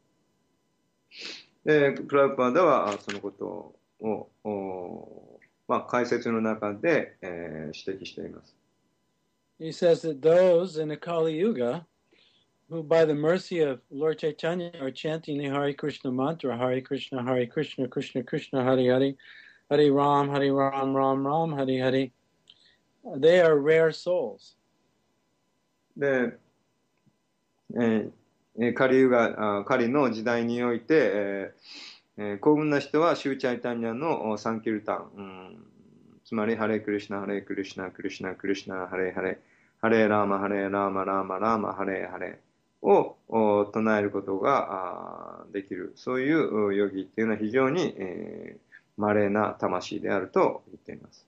S4: で、プラブパーダはそのことを、おまあ、解説の中で、えー、指摘しています。
S1: He says that those in the Kali Yuga, who by the mercy of Lord Chaitanya are chanting the Hare Krishna mantra, Hare Krishna, Hare Krishna, Krishna Krishna, Hare Hare, Hare Ram, Hare Ram, Ram Ram, Hare Hare, they are rare souls.
S4: で、えー、カリユガ、カリの時代において、えーえー、幸運な人はシューチャイタニャのサンキルタン、うん、つまりハレクリシナ、ハレクリシナ、クリシナ、クリシナ、ハレハレ、ハレラーマ、ハレラーマ、ラーマ、ラーマ、ハレハレを唱えることができる。そういうヨギっていうのは非常に、えー、稀な魂であると言っています。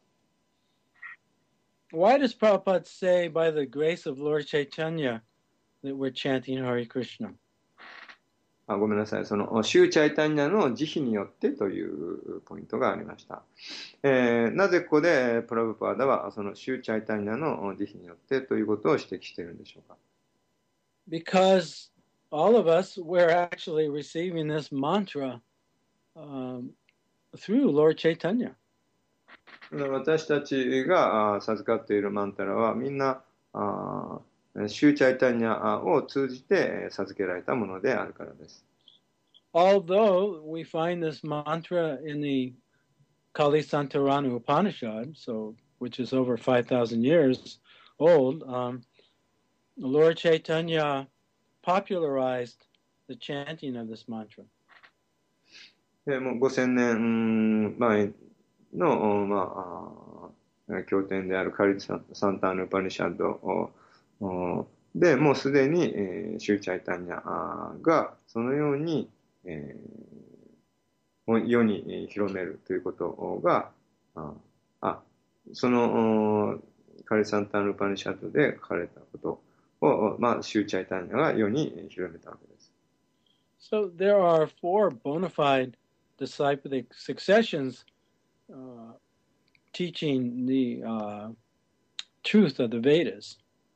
S1: Why does Prabhupada say by the grace of Lord Chaitanya that we're chanting Hare Krishna?
S4: あ、ごめんなさい。その、シューチャイタニャの慈悲によってというポイントがありました。えー、なぜここでプラブパーダはそのシューチャイタニャの慈悲によってということを指摘しているんでしょうか。
S1: Because all of us, we're actually receiving this mantra um, through Lord Chaitanya.
S4: 私たちが授かっているマンタラはみんなシューチャイタニャを通じて授けられたものであるからです。
S1: Although we find this mantra in the Kali Santarana Upanishad, so which is over five thousand years old, um, Lord Chaitanya popularized the chanting of this mantra.
S4: もうごせんねんまえの、まあ、経典であるカリサンターヌ・パニシャッドでもうすでに、えー、シューチャイタニャがそのように、えー、世に広めるということがああそのカリサンターヌ・パニシャッドで書かれたことを、まあ、シューチャイタニャが世に広めたわけです。
S1: So there are four bona fide disciplic successions Uh, teaching the uh, truth of the Vedas.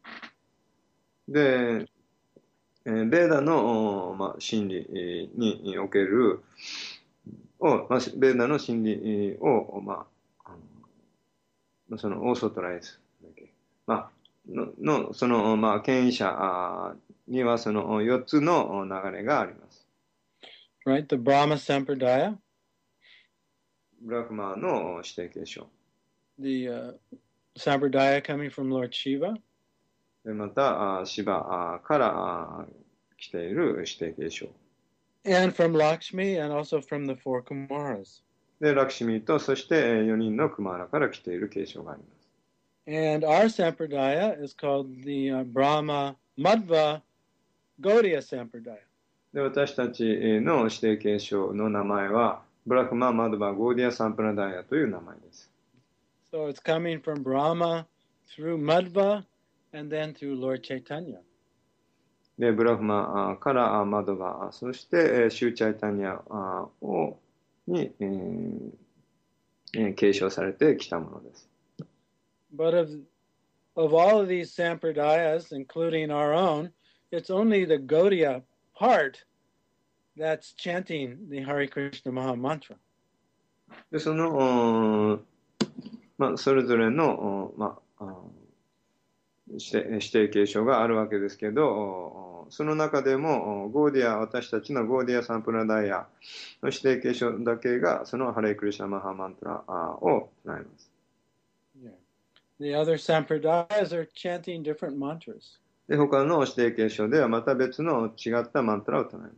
S4: で、えー、ベーダの、まあ、真理におけるを、まあ、ベーダの真理を、まあ、あそのオーソトライズだっけ、まあ、ののその、まあ、権威者にはそのよっつの流れがあります。
S1: Right, the Brahma Sampradaya.
S4: ブラフマーの指定継承。
S1: The uh, sampradaya coming from Lord Shiva.
S4: でまた、あシバからあ来ている指定継承。
S1: And from Lakshmi and also from the four Kumaras.
S4: で、ラクシミと、そしてよにんのクマーラから来ている継承があります。
S1: And our sampradaya is called the uh, Brahma Madhva Gaudiya Sampradaya.
S4: で、私たちの指定継承の名前は、ブラクマ・マドバ・ゴーディア・サンプラダイヤという名前です。
S1: So it's coming from Brahma through Madhva and then through Lord Chaitanya.
S4: で、ブラフマからマドバ、そしてシューチャイタニアをに、えー、継承されてきたものです。
S1: But of, of all of these sampradayas, including our own, it's only the Gaudiya part that's chanting the Hare Krishna Maha Mantra.
S4: で、その、まあ、それぞれの、まあ、指定、指定継承があるわけですけど、その中でもゴーディア、私たちのゴーディアサンプラダイヤの指定継承だけがそのハレクリシナマハマントラを唱えます。
S1: Yeah. The other sampradayas are chanting different mantras.
S4: で、他の指定継承ではまた別の違ったマントラを唱えます。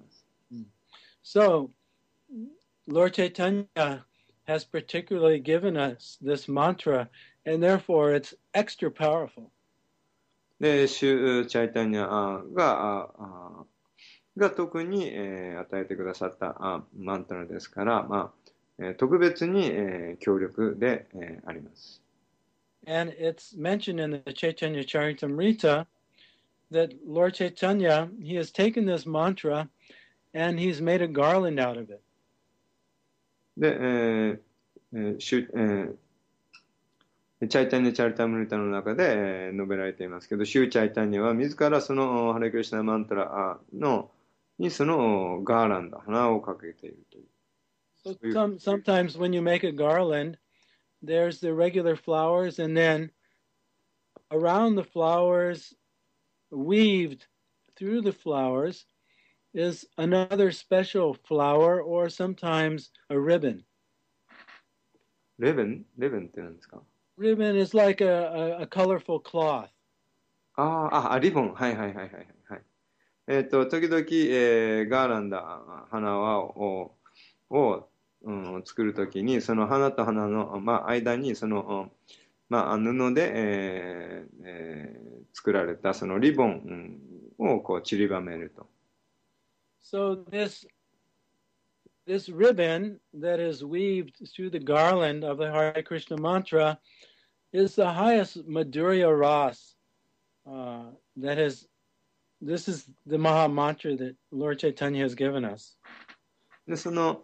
S1: So, Lord Chaitanya has particularly given us this mantra, and therefore it's extra powerful.
S4: で、シュチャイタニアが、が特に、えー、与えてくださったあマントラですから、まあえー、特別に、えー、強力で、えー、あります。
S1: And it's mentioned in the Chaitanya Charitamrita that Lord Chaitanya, he has taken this mantra and he's made a garland out of it.
S4: で、えーシュえー、チャイタニア・チャリタムリタの中で、えー、述べられていますけど、シューチャイタニアは自らそのハレクリシナマントラのにそのガーランド、花をかけているという。
S1: So some, sometimes when you make a garland, there's the regular flowers, and then around the flowers, weaved through the flowers, is another special flower or sometimes a ribbon.
S4: レベンレベンって何ですか？
S1: Ribbon is like a, a, a colorful cloth.
S4: ああ、あ、リボン。はいはいはいはい、はい。えっ、ー、と、時々、えー、ガーランダ、花輪を、を、うん、作るときに、その花と花の、まあ、間に、その、まあ、布で、えーえー、作られた、そのリボンを、こう、散りばめると。
S1: So this, this ribbon that is weaved through the garland of the Hare Krishna mantra is the highest Madhurya Ras. Uh, that is, this is the Maha Mantra that Lord Chaitanya has given us.
S4: で、その、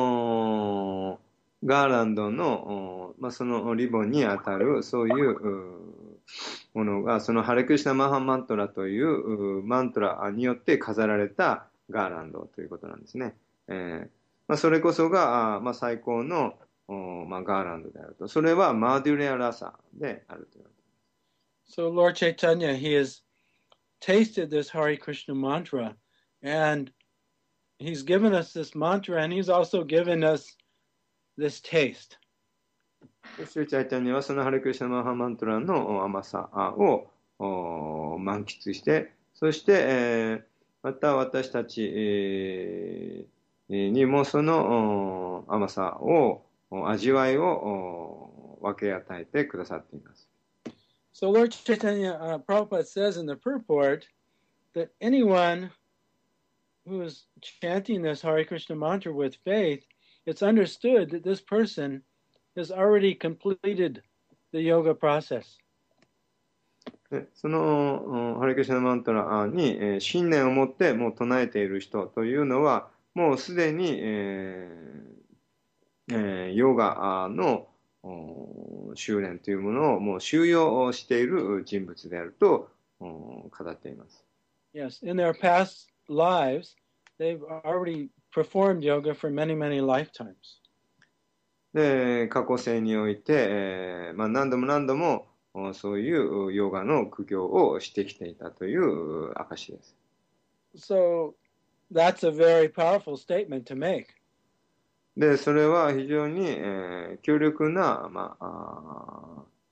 S4: ガーランドの、まあ、そのリボンにあたる、そういうものが、そのハレクリシナマハマントラというマントラによって飾られたガーランドということなんですね。えーまあ、それこそが、まあ、最高の、まあ、ガーランドであると。それはマデュレアラサであるということです。
S1: So Lord Chaitanya, he has tasted this Hare Krishna mantra, and he's given us this mantra, and he's also given us this taste.
S4: シュチャイタニアはそのハレクリシナマハマントラの甘さを満喫して、そして、えー、また私たち、えー、にもその甘さを、味わいを分け与えてくださっています。
S1: So Lord Chaitanya, uh, Prabhupada says in the purport that anyone who is chanting this Hare Krishna mantra with faith, it's understood that this person has already completed the yoga process.
S4: そのハレクリシナマントラに信念を持ってもう唱えている人というのはもうすでに、えーえー、ヨガの修練というものをもう収容している人物であると語っています。
S1: Yes, in their past lives, they've already performed yoga for many, many lifetimes.
S4: で、過去世において、えーまあ、何度も何度もそういうヨガの苦行をしてきていたという証です。
S1: So that's a very powerful statement to make.
S4: で、それは非常に、えー、強力な、まあ、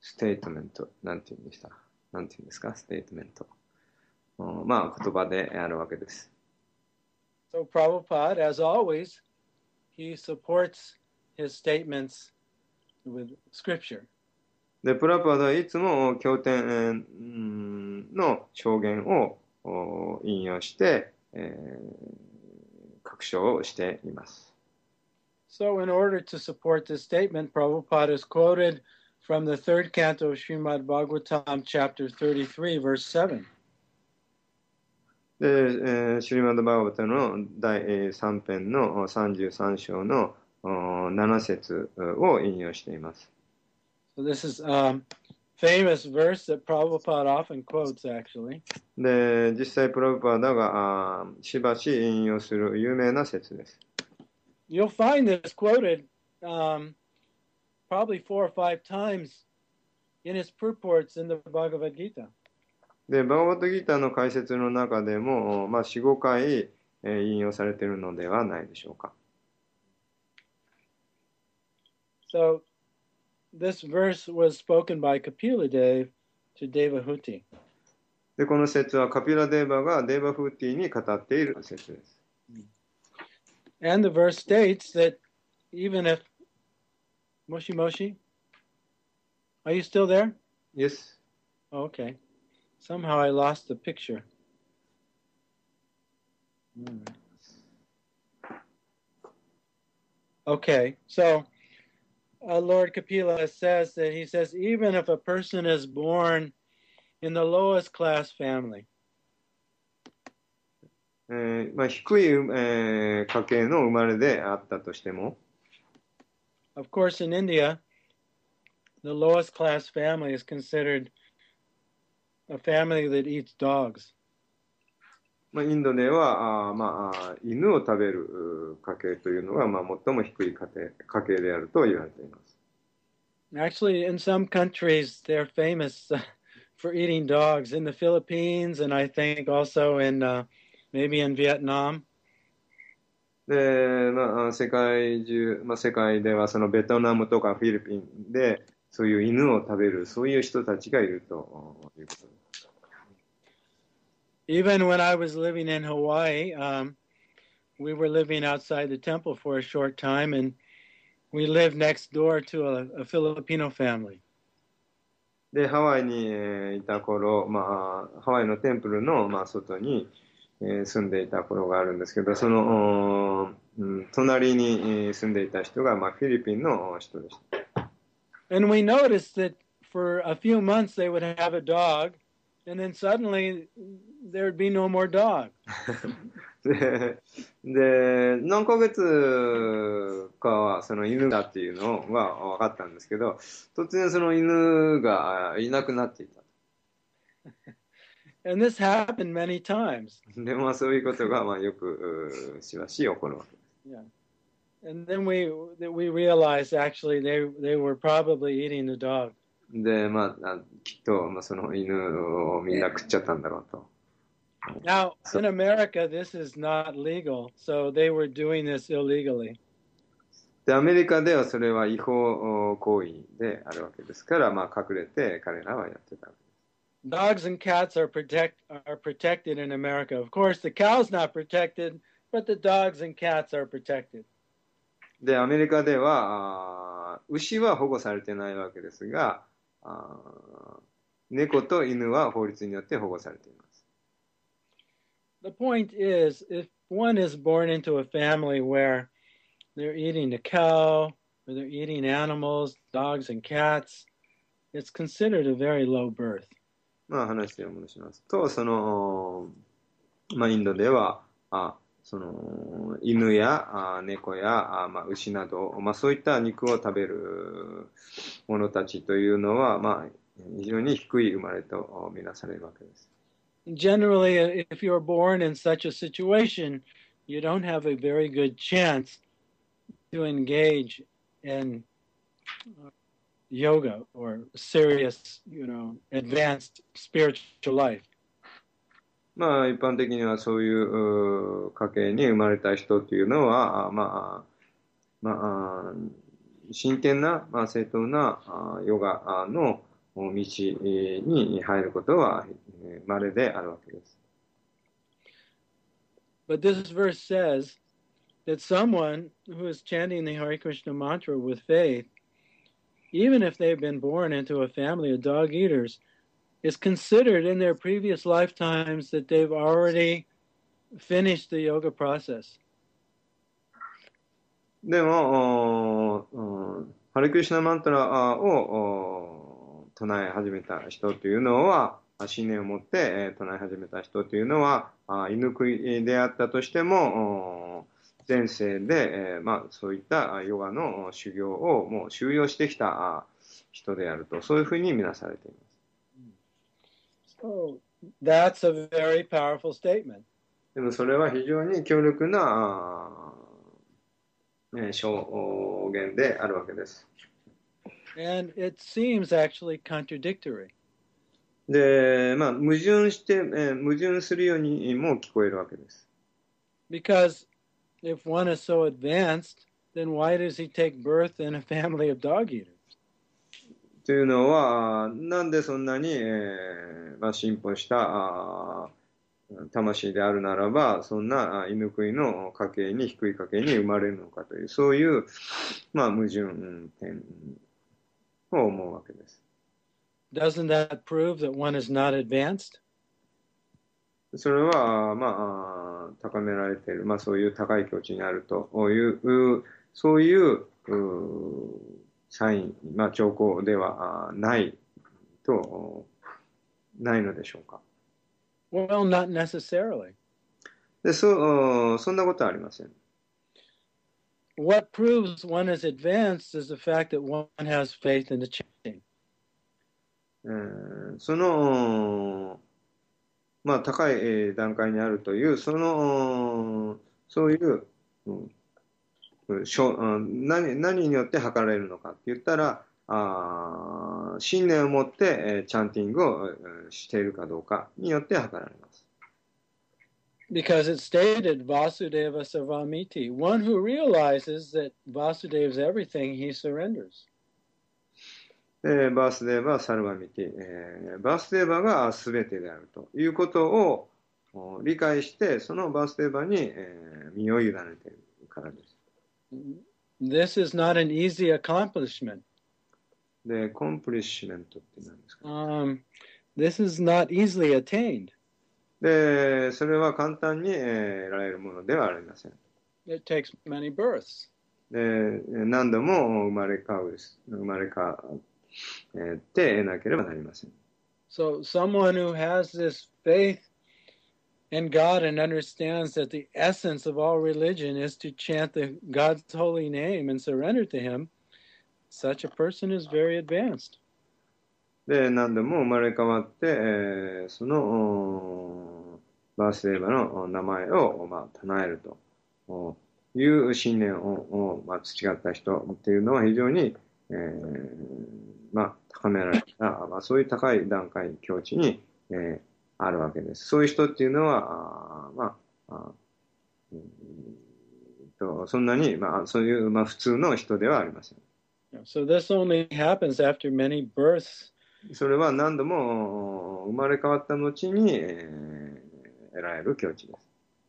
S4: ステートメント、なんて言うんでした。なんて言うんですか、ステートメント。まあ、言葉であるわけです。
S1: So Prabhupada, as always, he supports his statements with scripture.
S4: で、プラパダはいつも経典の証言を引用して、えー、確証をしています。
S1: So in order to support this statement, Prabhupada is quoted from the third canto of Srimad Bhagavatam, chapter thirty-three, verse seven.
S4: で、えー、シュリマド・バーガバタのだいさん編のさんじゅうさん章のなな節を引用しています。
S1: So this is a famous verse that Prabhupada often quotes, actually.
S4: で、実際プラブパーダがしばし引用する有名な説です。
S1: You'll find this quoted um, probably four or five times in his purports in the Bhagavad Gita.
S4: で、バーガバットギーターの解説の中でも、まあ、よん、ごかい、えー、引用されているのではないでしょうか。
S1: So this verse was spoken by Kapila Dev to Devahuti.
S4: で、この説はカピラデーバがデーバフーティに語っている説です。
S1: And the verse states that even if Moshi Moshi, are you still there?
S4: Yes.
S1: Oh, okay. Somehow I lost the picture. Okay, so uh, Lord Kapila says that he says, even if a person is born in the lowest class family,
S4: えーまあ、低い、えー、家系の生まれであったとしても、
S1: of course in India, the lowest class family is considered a family that eats dogs.
S4: まあ、インドではあ、まあ、犬を食べる家系というのが、まあ、最も低い家庭家系であると言われています。
S1: Actually, in some countries, they're famous for eating dogs. In the Philippines, and I think also in uh, maybe in Vietnam.
S4: で、まあ、世界中、まあ、世界ではそのベトナムとかフィリピンでそういう犬を食べるそういう人たちがいるということです。
S1: Even when I was living in Hawaii, um, we were living outside the temple for a short time, and we lived next door to a, a Filipino family.
S4: で、ハワイにいた頃、まあ、ハワイのテンプルの、まあ、外に、えー、住んでいた頃があるんですけど、その、うん、隣に住んでいた人が、まあ、フィリピンの人でした。
S1: And we noticed that for a few months they would have a dog, and then suddenly there would be no more dog.
S4: で, で何ヶ月かはその犬だっていうのは分かったんですけど、突然その犬がいなくなっていた。
S1: And this happened many times.
S4: でもそういうことがまあよくしばし起こるわけです。
S1: Yeah. And then we we realized actually they they were probably eating the dog.
S4: で、まあきっとまあその犬をみんな食っちゃったんだろうと。
S1: Now, in America, this is not legal, so they were doing this illegally.
S4: で、アメリカではそれは違法行為であるわけですから、まあ隠れて彼らはやってたわけです。
S1: Dogs and cats are protect are protected in America. Of course, the cow's not protected, but the dogs and cats are protected.
S4: で、アメリカでは牛は保護されてないわけですが、猫と犬は法律によって保護されています。
S1: The point is, if one is born into a family where they're eating a cow, or they're eating animals, dogs and cats, it's considered a very low birth.
S4: まあ話を戻しますと、その、まあインドでは、あその犬やあ猫やあ、まあ、牛など、まあそういった肉を食べる者たちというのは、まあ非常に低い生まれとみなされるわけです。
S1: Generally, if you're born in such a situation, you don't have a very good chance to engage in yoga or serious, you know, advanced spiritual life.
S4: まあ一般的にはそういう家系に生まれた人というのは、まあ、まあ、真剣な、まあ、正当なヨガの道に入ることは稀であるわけです。
S1: But this verse says that someone who is chanting the Hare Krishna mantra with faith, even if they've been born into a family of dog eaters, is considered in their previous lifetimes that they've already finished the yoga process.
S4: でも、ハレクリシュナマントラを唱え始めた人というのは、信念を持って唱え始めた人というのは、犬食いであったとしても、前世で、まあ、そういったヨガの修行をもう修養してきた人であると、そういうふうに見なされています。
S1: So, that's a very powerful statement.
S4: でもそれは非常に強力な証言であるわけです。
S1: And it seems actually contradictory.
S4: で、まあ、矛盾して、えー、矛盾するようにも聞こえるわけです。
S1: Because if one is so advanced, then why does he take birth in a family of dog eaters?
S4: というのは、なんでそんなに、えーまあ、進歩した魂であるならば、そんな犬食いの家系に、低い家系に生まれるのかという、そういう、まあ、矛盾点を思うわけです。
S1: Doesn't that prove that one is not advanced?
S4: それは、まあ、高められている、まあ、そういう高い境地にあるという、そういう、うサイン、まあ、兆候ではないと、ないのでしょうか。
S1: Well, not necessarily.
S4: で、そ、そんなことはありません。
S1: What proves one is advanced is the fact that one has faith in the chanting.
S4: えー、その、まあ、高い段階にあるという、その、そういう、うん何、何によって測られるのかって言ったら、あ信念を持って、えー、チャンティングを、えー、しているかどうかによって測られます。
S1: Because it stated Vasudeva Sarvamiti. One who realizes that Vasudeva is everything, he surrenders.
S4: えー、バースデーバーサルバミティ、えー、バースデーバーが全てであるということを理解して、そのバースデーバーに、えー、身を委ねているからです。
S1: This is not an easy accomplishment.
S4: で、コンプリッシュメントって何ですか、
S1: um, This is not easily attained.
S4: で、それは簡単に、えー、得られるものではありません。
S1: It takes many births.
S4: で、何度も生まれ変わる、生まれ変わって得なければなりません。
S1: So someone who has this faith in God and understands that the essence of all religion is to chant the God's holy name and surrender to Him, such a person is very advanced.
S4: で、何度も生まれ変わって、えー、そのバースデーバーの名前を、まあ、唱えるという信念を、まあ、培った人っていうのは非常に、えーまあ、高められた、まあ、そういう高い段階境地に、えー、あるわけです。そういう人っていうのは、あまあ、あうんとそんなに、まあ、そういう、まあ、普通の人ではありません。
S1: So this only happens after many births.
S4: それは何度も生まれ変わった後に、えー、得られる境地です。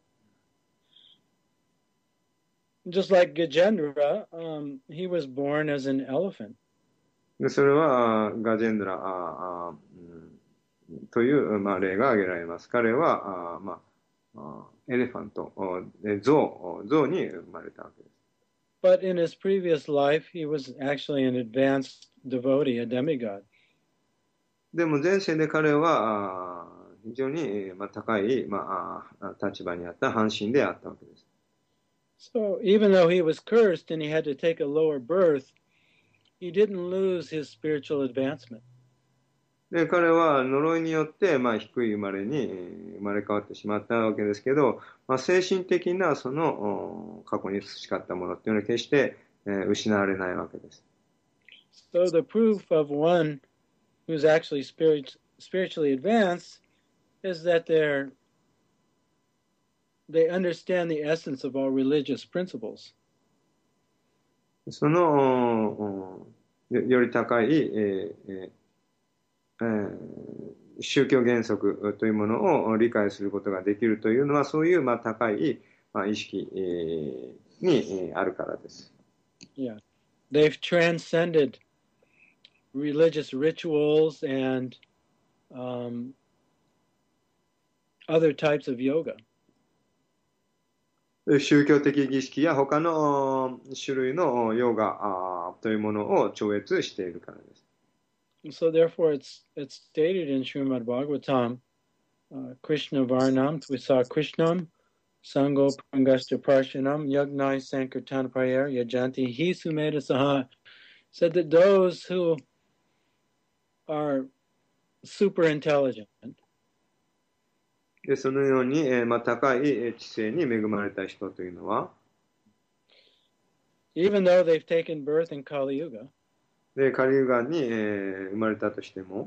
S1: Just like Gajendra, um, he was born as an elephant.
S4: でそれはガジェンドラああ、うん、という、まあ、例が挙げられます。彼はあ、まあ、あエレファント、ゾウ、ゾウに生まれたわけです。
S1: But in his previous life, he was actually an advanced devotee, a demigod.
S4: でも前世で彼は非常に、まあ、高い、まあ、立場にあった半身であったわけです。
S1: So even though he was cursed and he had to take a lower birth, he didn't lose his spiritual advancement.
S4: で彼は呪いによって、まあ、低い生まれに生まれ変わってしまったわけですけど、まあ、精神的なその過去に培ったものっていうのは決して、えー、失われないわけです。
S1: So the proof of one who's actually spirit, spiritually advanced is that they're they understand the essence of all religious principles.
S4: そのより高い、えーえー宗教原則というものを理解することができるというのは、そういうまあ高いまあ意識にあるからです。
S1: Yeah. They've transcended religious rituals and um, other types of yoga.
S4: 宗教的儀式や他の種類のヨガというものを超越しているからです。
S1: So therefore, it's it's stated in Srimad Bhagavatam, uh, Krishna Varnam, we saw Krishnam, Sango Prangashta Parshanam, Yagnai Sankirtan Prayer, Yajanti, He Sumeda Saha, said that those who are super intelligent,
S4: でそのように、えーまあ、高い知性に恵まれた人というのは、
S1: even though they've taken birth in Kali Yuga,
S4: でカリウガに、えー生まれたとしても、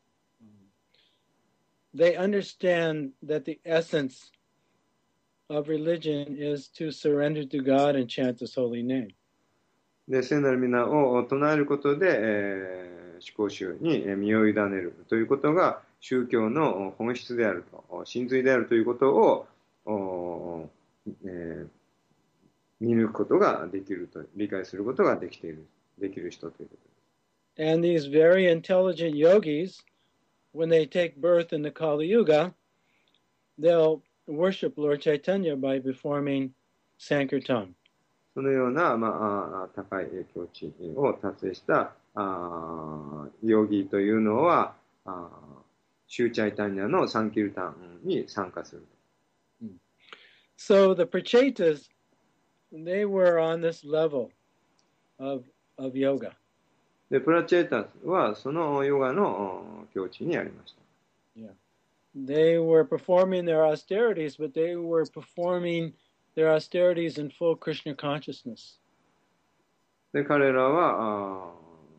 S1: they understand that the essence of religion is to surrender to God and chant His holy name.
S4: で聖なる皆を唱えることで、えー思考集に身を委ねるということが宗教の本質であると、真髄であるということを、おえー見抜くことができると、理解することができている、できる人ということです。
S1: And these very intelligent yogis, when they take birth in the Kali Yuga, they'll worship Lord Chaitanya by performing Sankirtan.
S4: そのような、まあ、高い境地を達成したあヨギというのは、あシューチャイタニャのサンキルタンに参加する。
S1: So the Prachetas, they were on this level of, of yoga.
S4: で、プラチェータはそのヨガの境地にありました。
S1: Yeah. They were performing their austerities, but they were performing their austerities in full Krishna consciousness.
S4: で、彼らは、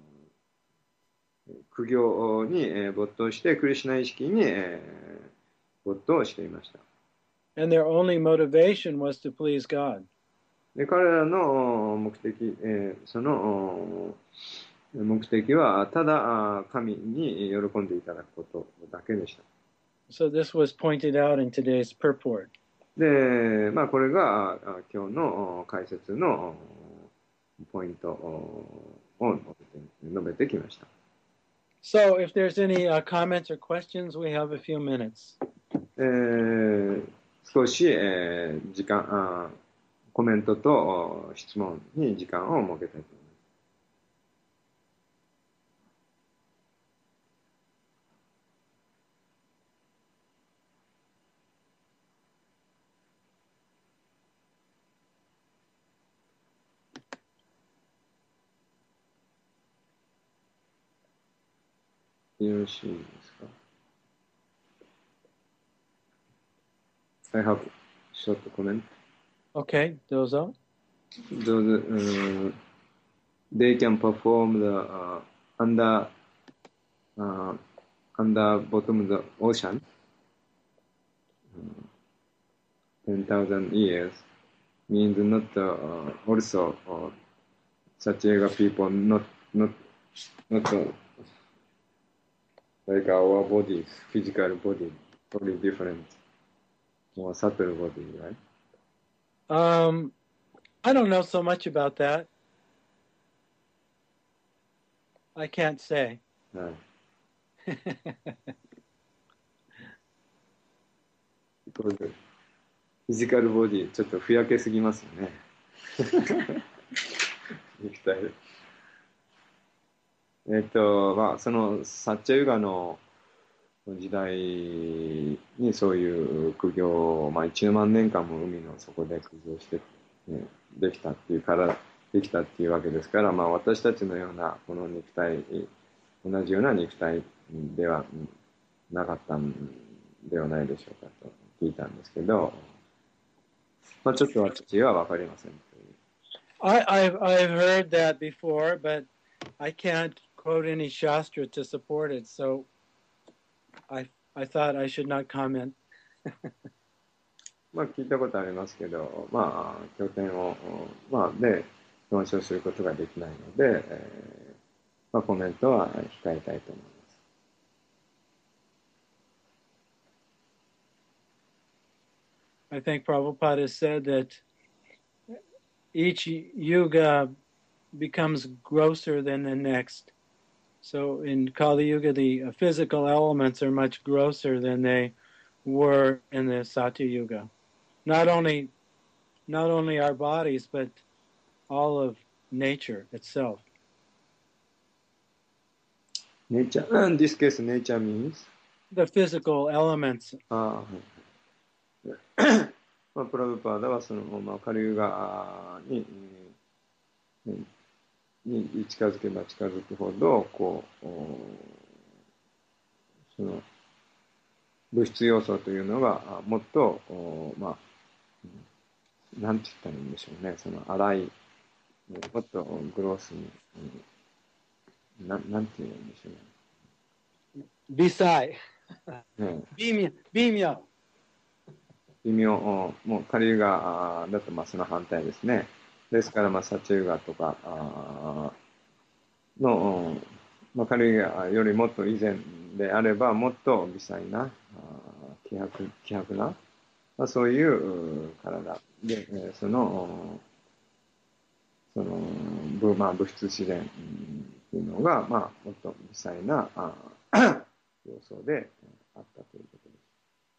S4: 苦行に没頭して、クリシュナ意識に没頭していました。
S1: And their only motivation was to please God.
S4: で、彼らの目的、その目的は、ただ神に喜んでいただくことだけでした。
S1: So this was pointed out in today's purport.
S4: で、まあ、これが今日の解説のポイントを述べてきました。
S1: So if there's any uh, comments or questions, we have a few minutes.
S4: えー、少し、えー、時間あ、コメントと質問に時間を設けたいと思います。よろしいですか？ I have short comment.
S1: Okay, どうぞ。
S4: Those, uh, they can perform the uh, under uh, under bottom of the ocean uh, ten thousand years means not uh, also uh, such yoga people not not not uh, like our body, physical body, totally different, more subtle body, right?
S1: Um, I don't know so much about that. I can't say.
S4: はい。フィジカルボディちょっとふやけすぎますよね。肉体で。えっとまあそのサッチャユガの時代にそういう苦行を、まあ、いちまん年間も海の底で苦行して、ね、できたっていうからできたっていうわけですから、まあ、私たちのようなこの肉体同じような肉体ではなかったんではないでしょうかと聞いたんですけど、まあ、ちょっと私は分かりません。
S1: I, I've, I've heard that before, but I can't quote any Shastra to support it, so I, I thought I should not comment.
S4: まあ聞いたことありますけど、まあ経典を、まあ、で論証することができないので、えーまあ、コメントは控えたいと思います。
S1: I think Prabhupada has said that each yuga becomes grosser than the next. So in Kali Yuga, the physical elements are much grosser than they were in the Satya Yuga. Not only, not only our bodies, but all of nature itself.
S4: Nature, in this case, nature means?
S1: The physical elements.
S4: ああ、はい。まあ、プラブパーダはその、まあ、カリユガに、に近づけば近づくほど、こう、その物質要素というのがもっと、まあ、なんて言ったらいいんでしょうね、その粗い、もっとグロースに、ななんて言うんでしょうね。
S1: 微細。
S4: ね、
S1: 微妙。微妙。
S4: 微妙、もうカリユガだとまあその反対ですね。ですから、まあ、サチュユガとかの、まあ、カリユガよりもっと以前であれば、もっと微細な、希薄、希薄な、まあ、そういう体で、その、その、まあ、物質自然というのが、まあ、もっと微細な様相であったということです。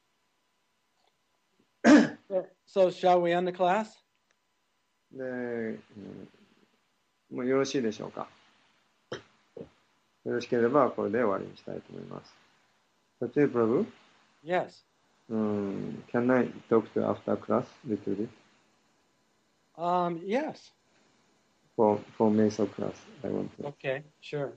S1: So, shall we end the class?
S4: で、もうよろしいでしょうか。よろしければこれで終わりにしたいと思います。Satya Prabhu?
S1: Yes.
S4: Um, can I talk to you after class little bit?
S1: Um, yes.
S4: For, for Meso class, I want to.
S1: Okay, sure.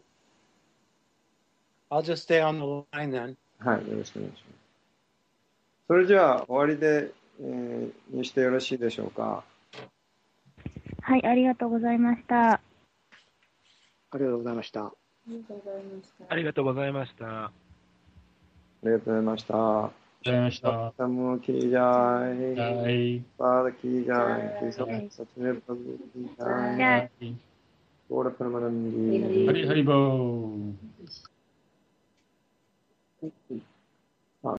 S1: I'll just stay on the line then.
S4: はい、よろしくお願いします。それじゃあ終わりで、えー、にしてよろしいでしょうか。
S5: はい、ありがとうございました。
S6: ありがとうございました。
S7: ありがとうございました。
S4: ありがとうございました。
S2: ありがとうございました。
S4: サムキージャイ、
S2: はい。
S4: パーダキージャイ、キーサ
S5: はい
S4: ムサチネプラブキージャイ、
S5: じゃあ、
S2: はい。
S4: オーラプラマナンディ
S2: ハリハリボー。
S4: ー。